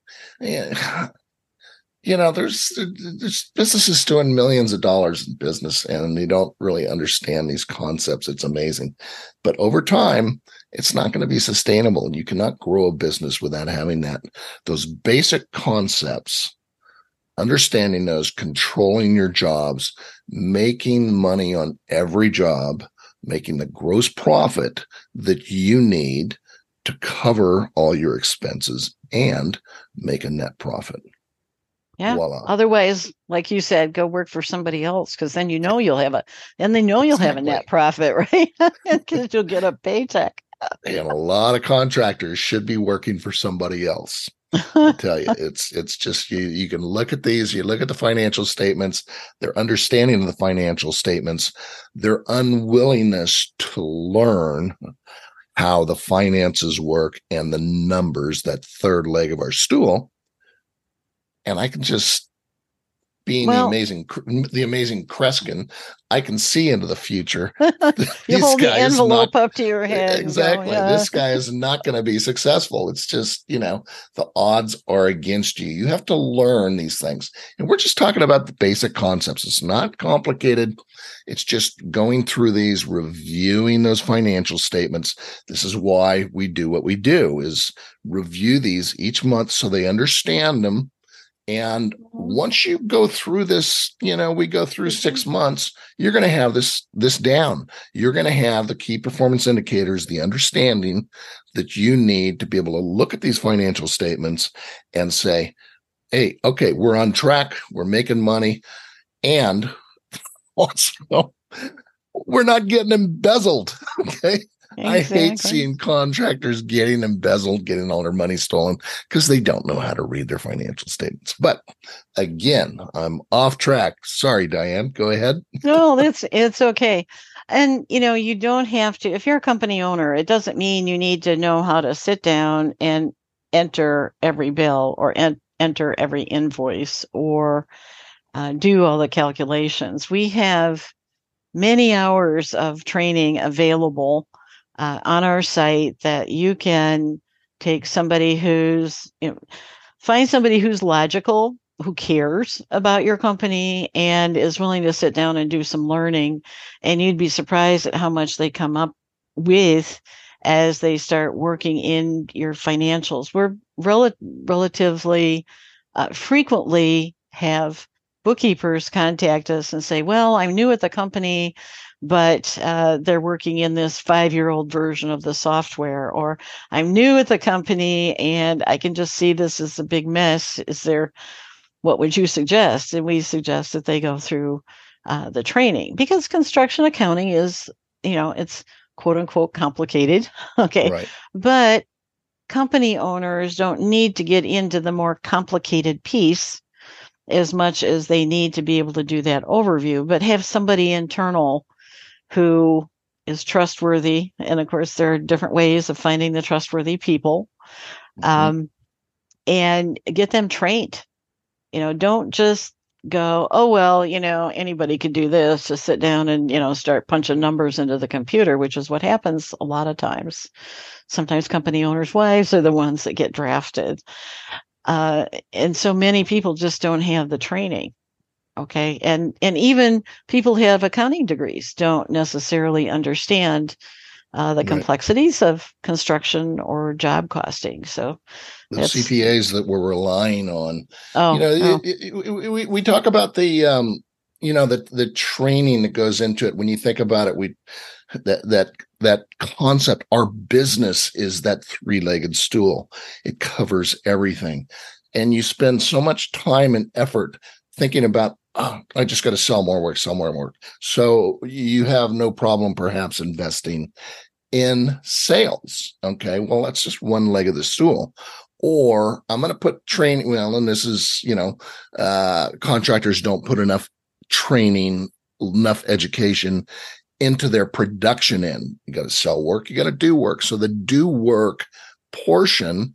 you know, there's, there's businesses doing millions of dollars in business and they don't really understand these concepts. It's amazing. But over time, it's not going to be sustainable. You cannot grow a business without having that, those basic concepts, understanding those, controlling your jobs, making money on every job, making the gross profit that you need to cover all your expenses and make a net profit. Yeah. Voila. Otherwise, like you said, go work for somebody else because then you know you'll have a, and they know you'll exactly. have a net profit, right? Because you'll get a paycheck. And a lot of contractors should be working for somebody else. I tell you, it's it's just you. You can look at these. You look at the financial statements. Their understanding of the financial statements, their unwillingness to learn how the finances work and the numbers, that third leg of our stool. And I can just, being well, the amazing, the amazing Kreskin, I can see into the future. You hold the envelope not, up to your head. Exactly. Go, yeah. This guy is not going to be successful. It's just, you know, the odds are against you. You have to learn these things. And we're just talking about the basic concepts. It's not complicated. It's just going through these, reviewing those financial statements. This is why we do what we do, is review these each month so they understand them. And once you go through this, you know, we go through six months, you're going to have this, this down. You're going to have the key performance indicators, the understanding that you need to be able to look at these financial statements and say, hey, okay, we're on track. We're making money. And also, we're not getting embezzled. Okay. Exactly. I hate seeing contractors getting embezzled, getting all their money stolen because they don't know how to read their financial statements. But again, I'm off track. Sorry, Diane, go ahead. No, it's it's okay. And, you know, you don't have to, if you're a company owner, it doesn't mean you need to know how to sit down and enter every bill or en- enter every invoice or uh, do all the calculations. We have many hours of training available Uh, on our site that you can take somebody who's, you know, find somebody who's logical, who cares about your company and is willing to sit down and do some learning. And you'd be surprised at how much they come up with as they start working in your financials. We're rel- relatively uh, frequently have bookkeepers contact us and say, well, I'm new at the company, but uh, they're working in this five-year-old version of the software, or I'm new at the company and I can just see this as a big mess. Is there, what would you suggest? And we suggest that they go through uh, the training because construction accounting is, you know, it's quote unquote complicated. Okay. Right. But company owners don't need to get into the more complicated piece as much as they need to be able to do that overview, but have somebody internal who is trustworthy. And of course, there are different ways of finding the trustworthy people, mm-hmm. um, and get them trained. You know, don't just go, oh, well, you know, anybody could do this, just sit down and, you know, start punching numbers into the computer, which is what happens a lot of times. Sometimes company owners' wives are the ones that get drafted. Uh, and so many people just don't have the training. Okay. And, and even people who have accounting degrees don't necessarily understand uh, the right. complexities of construction or job costing. So the C P As that we're relying on, oh, you know, oh. It, it, it, we, we talk about the, um, you know, the, the training that goes into it. When you think about it, we, that, that, that concept, our business is that three-legged stool. It covers everything. And you spend so much time and effort thinking about, oh, I just got to sell more work, sell more work. So you have no problem perhaps investing in sales. Okay, well, that's just one leg of the stool. Or I'm going to put training. Well, and this is, you know, uh, contractors don't put enough training, enough education into their production end. You got to sell work, you got to do work. So the do work portion,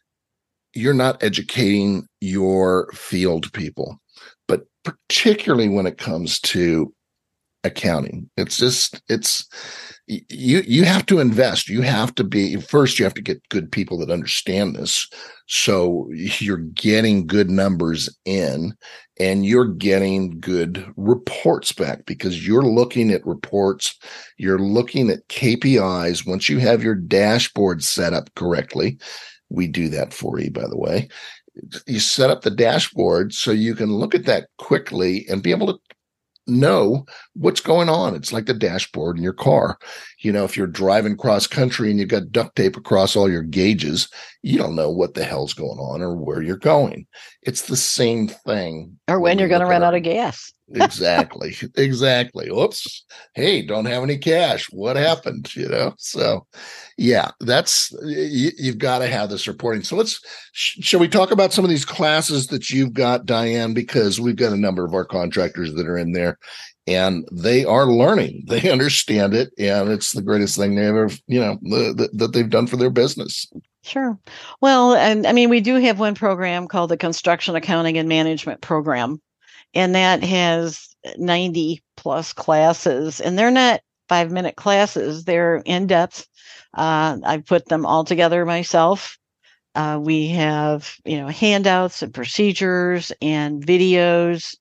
you're not educating your field people, but particularly when it comes to accounting, it's just, it's, you, you have to invest. You have to be, first, you have to get good people that understand this. So you're getting good numbers in and you're getting good reports back because you're looking at reports. You're looking at K P Is. Once you have your dashboard set up correctly, we do that for you, by the way. You set up the dashboard so you can look at that quickly and be able to know what's going on. It's like the dashboard in your car. You know, if you're driving cross country and you've got duct tape across all your gauges, you don't know what the hell's going on or where you're going. It's the same thing. Or when, when you're going to run our... out of gas. Exactly. Exactly. Oops. Hey, don't have any cash. What happened? You know? So yeah, that's, you, you've got to have this reporting. So let's, sh- shall we talk about some of these classes that you've got, Diane, because we've got a number of our contractors that are in there and they are learning, they understand it. And it's the greatest thing they ever, you know, the, the, that they've done for their business. Sure. Well, and I mean, we do have one program called the Construction Accounting and Management Program. And that has ninety plus classes, and they're not five minute classes. They're in depth. Uh, I put them all together myself. Uh, we have, you know, handouts and procedures and videos.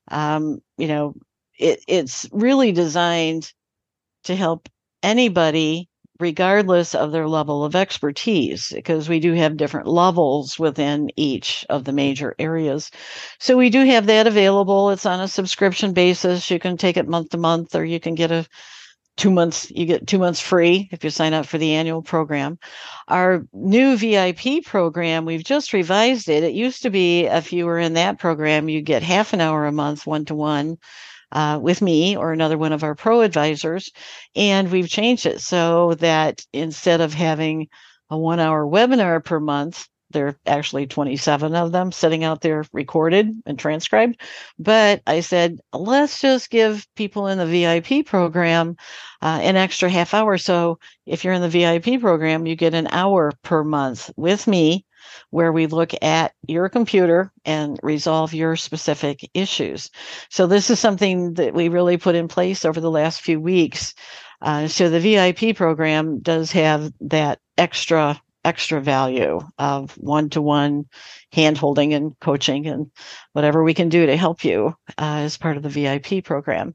Um, you know, it, it's really designed to help anybody, regardless of their level of expertise, because we do have different levels within each of the major areas. So we do have that available. It's on a subscription basis. You can take it month to month, or you can get a two months, you get two months free if you sign up for the annual program. Our new V I P program, we've just revised it. It used to be if you were in that program, you get half an hour a month, one-to-one. Uh, with me or another one of our pro advisors. And we've changed it so that instead of having a one hour webinar per month, there are actually twenty-seven of them sitting out there recorded and transcribed. But I said, let's just give people in the V I P program uh, an extra half hour. So if you're in the V I P program, you get an hour per month with me, where we look at your computer and resolve your specific issues. So this is something that we really put in place over the last few weeks. Uh, so the V I P program does have that extra, extra value of one-to-one hand-holding and coaching and whatever we can do to help you uh, as part of the V I P program.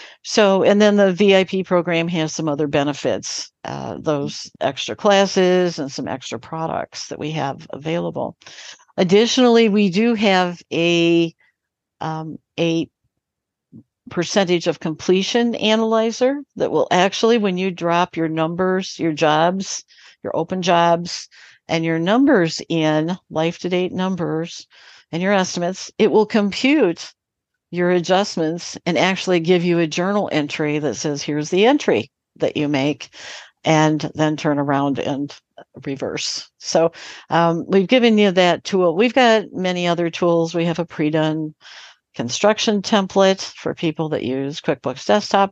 So, and then the V I P program has some other benefits, uh, those extra classes and some extra products that we have available. Additionally, we do have a, um, a percentage of completion analyzer that will actually, when you drop your numbers, your jobs, your open jobs, and your numbers in, life-to-date numbers, and your estimates, it will compute your adjustments and actually give you a journal entry that says, here's the entry that you make, and then turn around and reverse. So um, we've given you that tool. We've got many other tools. We have a pre-done construction template for people that use QuickBooks Desktop.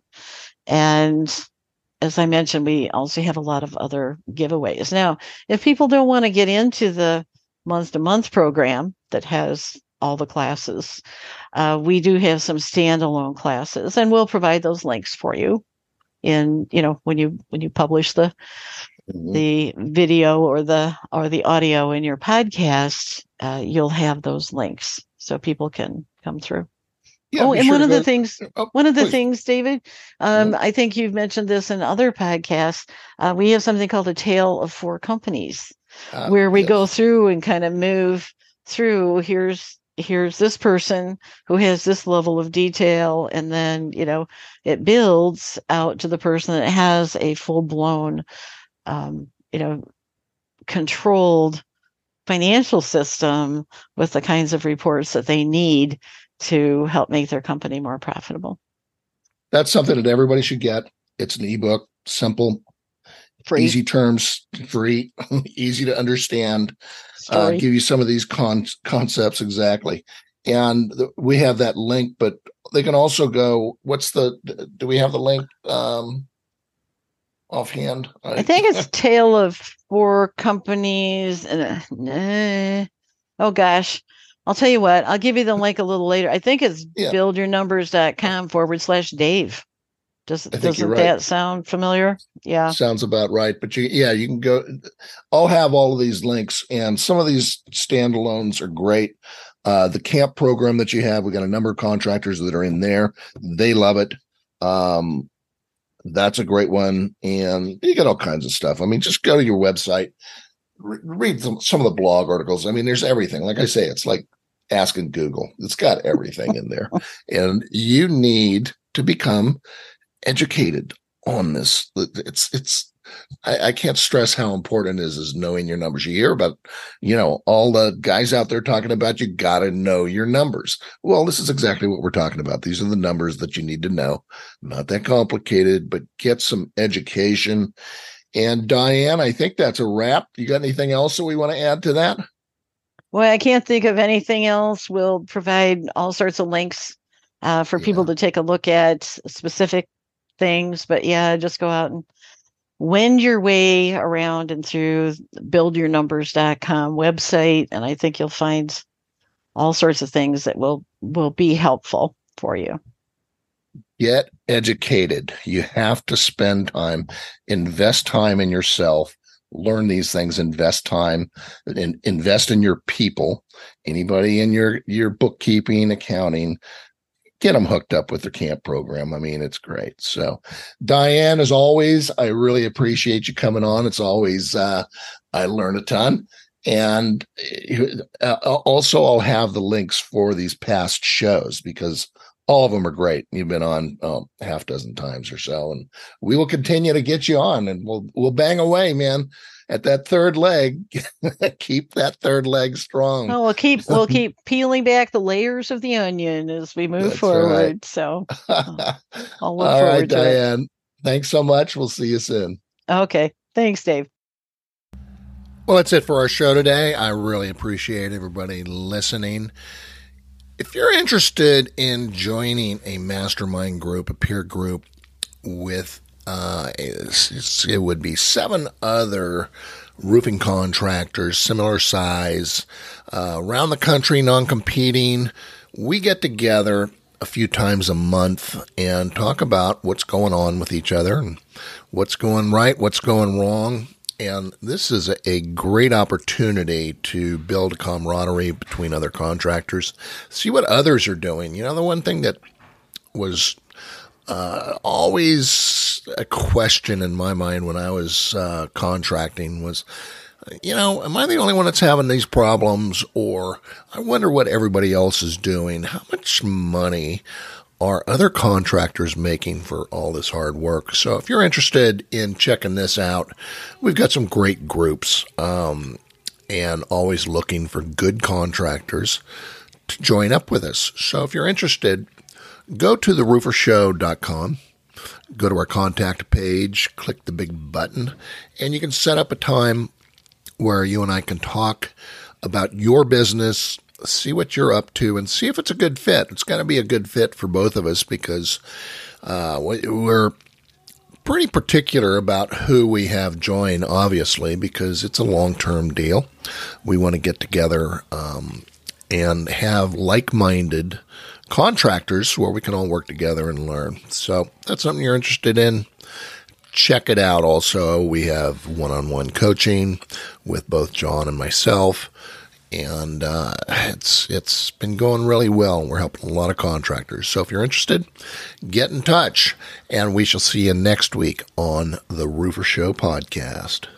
And as I mentioned, we also have a lot of other giveaways. Now, if people don't want to get into the month-to-month program that has all the classes, uh, we do have some standalone classes, and we'll provide those links for you in, you know, when you when you publish the mm-hmm. the video or the or the audio in your podcast, uh, you'll have those links so people can come through. Yeah, oh, and sure one of the things, oh, one of the please. things, David, um, mm-hmm. I think you've mentioned this in other podcasts. Uh, we have something called a Tale of Four Companies, uh, where we yes. go through and kind of move through. Here's here's this person who has this level of detail, and then, you know, it builds out to the person that has a full blown, um, you know, controlled financial system with the kinds of reports that they need to help make their company more profitable. That's something that everybody should get. It's an ebook, simple. Free. Easy terms, free, easy to understand. Uh, give you some of these con- concepts exactly. And th- we have that link, but they can also go, what's the, do we have the link um, offhand? I think it's Tale of Four Companies. And uh, oh gosh, I'll tell you what, I'll give you the link a little later. I think it's yeah. buildyournumbers.com forward slash Dave. Does, doesn't right. that sound familiar? Yeah. Sounds about right. But you, yeah, you can go, I'll have all of these links, and some of these standalones are great. Uh, the camp program that you have, we got a number of contractors that are in there. They love it. Um, that's a great one. And you got all kinds of stuff. I mean, just go to your website, re- read some, some of the blog articles. I mean, there's everything. Like I say, it's like asking Google. It's got everything in there. And you need to become educated on this. It's, it's, I, I can't stress how important it is, is knowing your numbers. You hear about, you know, all the guys out there talking about, you got to know your numbers. Well, this is exactly what we're talking about. These are the numbers that you need to know. Not that complicated, but get some education. And Diane, I think that's a wrap. You got anything else that we want to add to that? Well, I can't think of anything else. We'll provide all sorts of links uh, for Yeah. people to take a look at specific things. But yeah, just go out and wend your way around and through build your numbers dot com website. And I think you'll find all sorts of things that will, will be helpful for you. Get educated. You have to spend time, invest time in yourself, learn these things, invest time, and invest in your people. Anybody in your, your bookkeeping, accounting, get them hooked up with their camp program. I mean, it's great. So Diane, as always, I really appreciate you coming on. It's always, uh, I learn a ton. And uh, also I'll have the links for these past shows because all of them are great. You've been on um, half dozen times or so, and we will continue to get you on, and we'll, we'll bang away, man. At that third leg, keep that third leg strong. Oh, we'll keep we'll keep peeling back the layers of the onion as we move That's forward. right. So I'll look All forward right, to Diane. it. Thanks so much. We'll see you soon. Okay. Thanks, Dave. Well, that's it for our show today. I really appreciate everybody listening. If you're interested in joining a mastermind group, a peer group with Uh, it's, it would be seven other roofing contractors, similar size, uh, around the country, non-competing. We get together a few times a month and talk about what's going on with each other and what's going right, what's going wrong. And this is a, a great opportunity to build a camaraderie between other contractors, see what others are doing. You know, the one thing that was Uh, always a question in my mind when I was uh, contracting was, you know, am I the only one that's having these problems? Or I wonder what everybody else is doing. How much money are other contractors making for all this hard work? So if you're interested in checking this out, we've got some great groups um, and always looking for good contractors to join up with us. So if you're interested, go to the roofer show dot com, go to our contact page, click the big button, and you can set up a time where you and I can talk about your business, see what you're up to, and see if it's a good fit. It's got to be a good fit for both of us because uh, we're pretty particular about who we have join, obviously, because it's a long-term deal. We want to get together um, and have like-minded contractors where we can all work together and learn. So that's something you're interested in. Check it out. Also, we have one-on-one coaching with both John and myself, and uh, it's it's been going really well. We're helping a lot of contractors. So if you're interested, get in touch, and we shall see you next week on the Roofer Show podcast.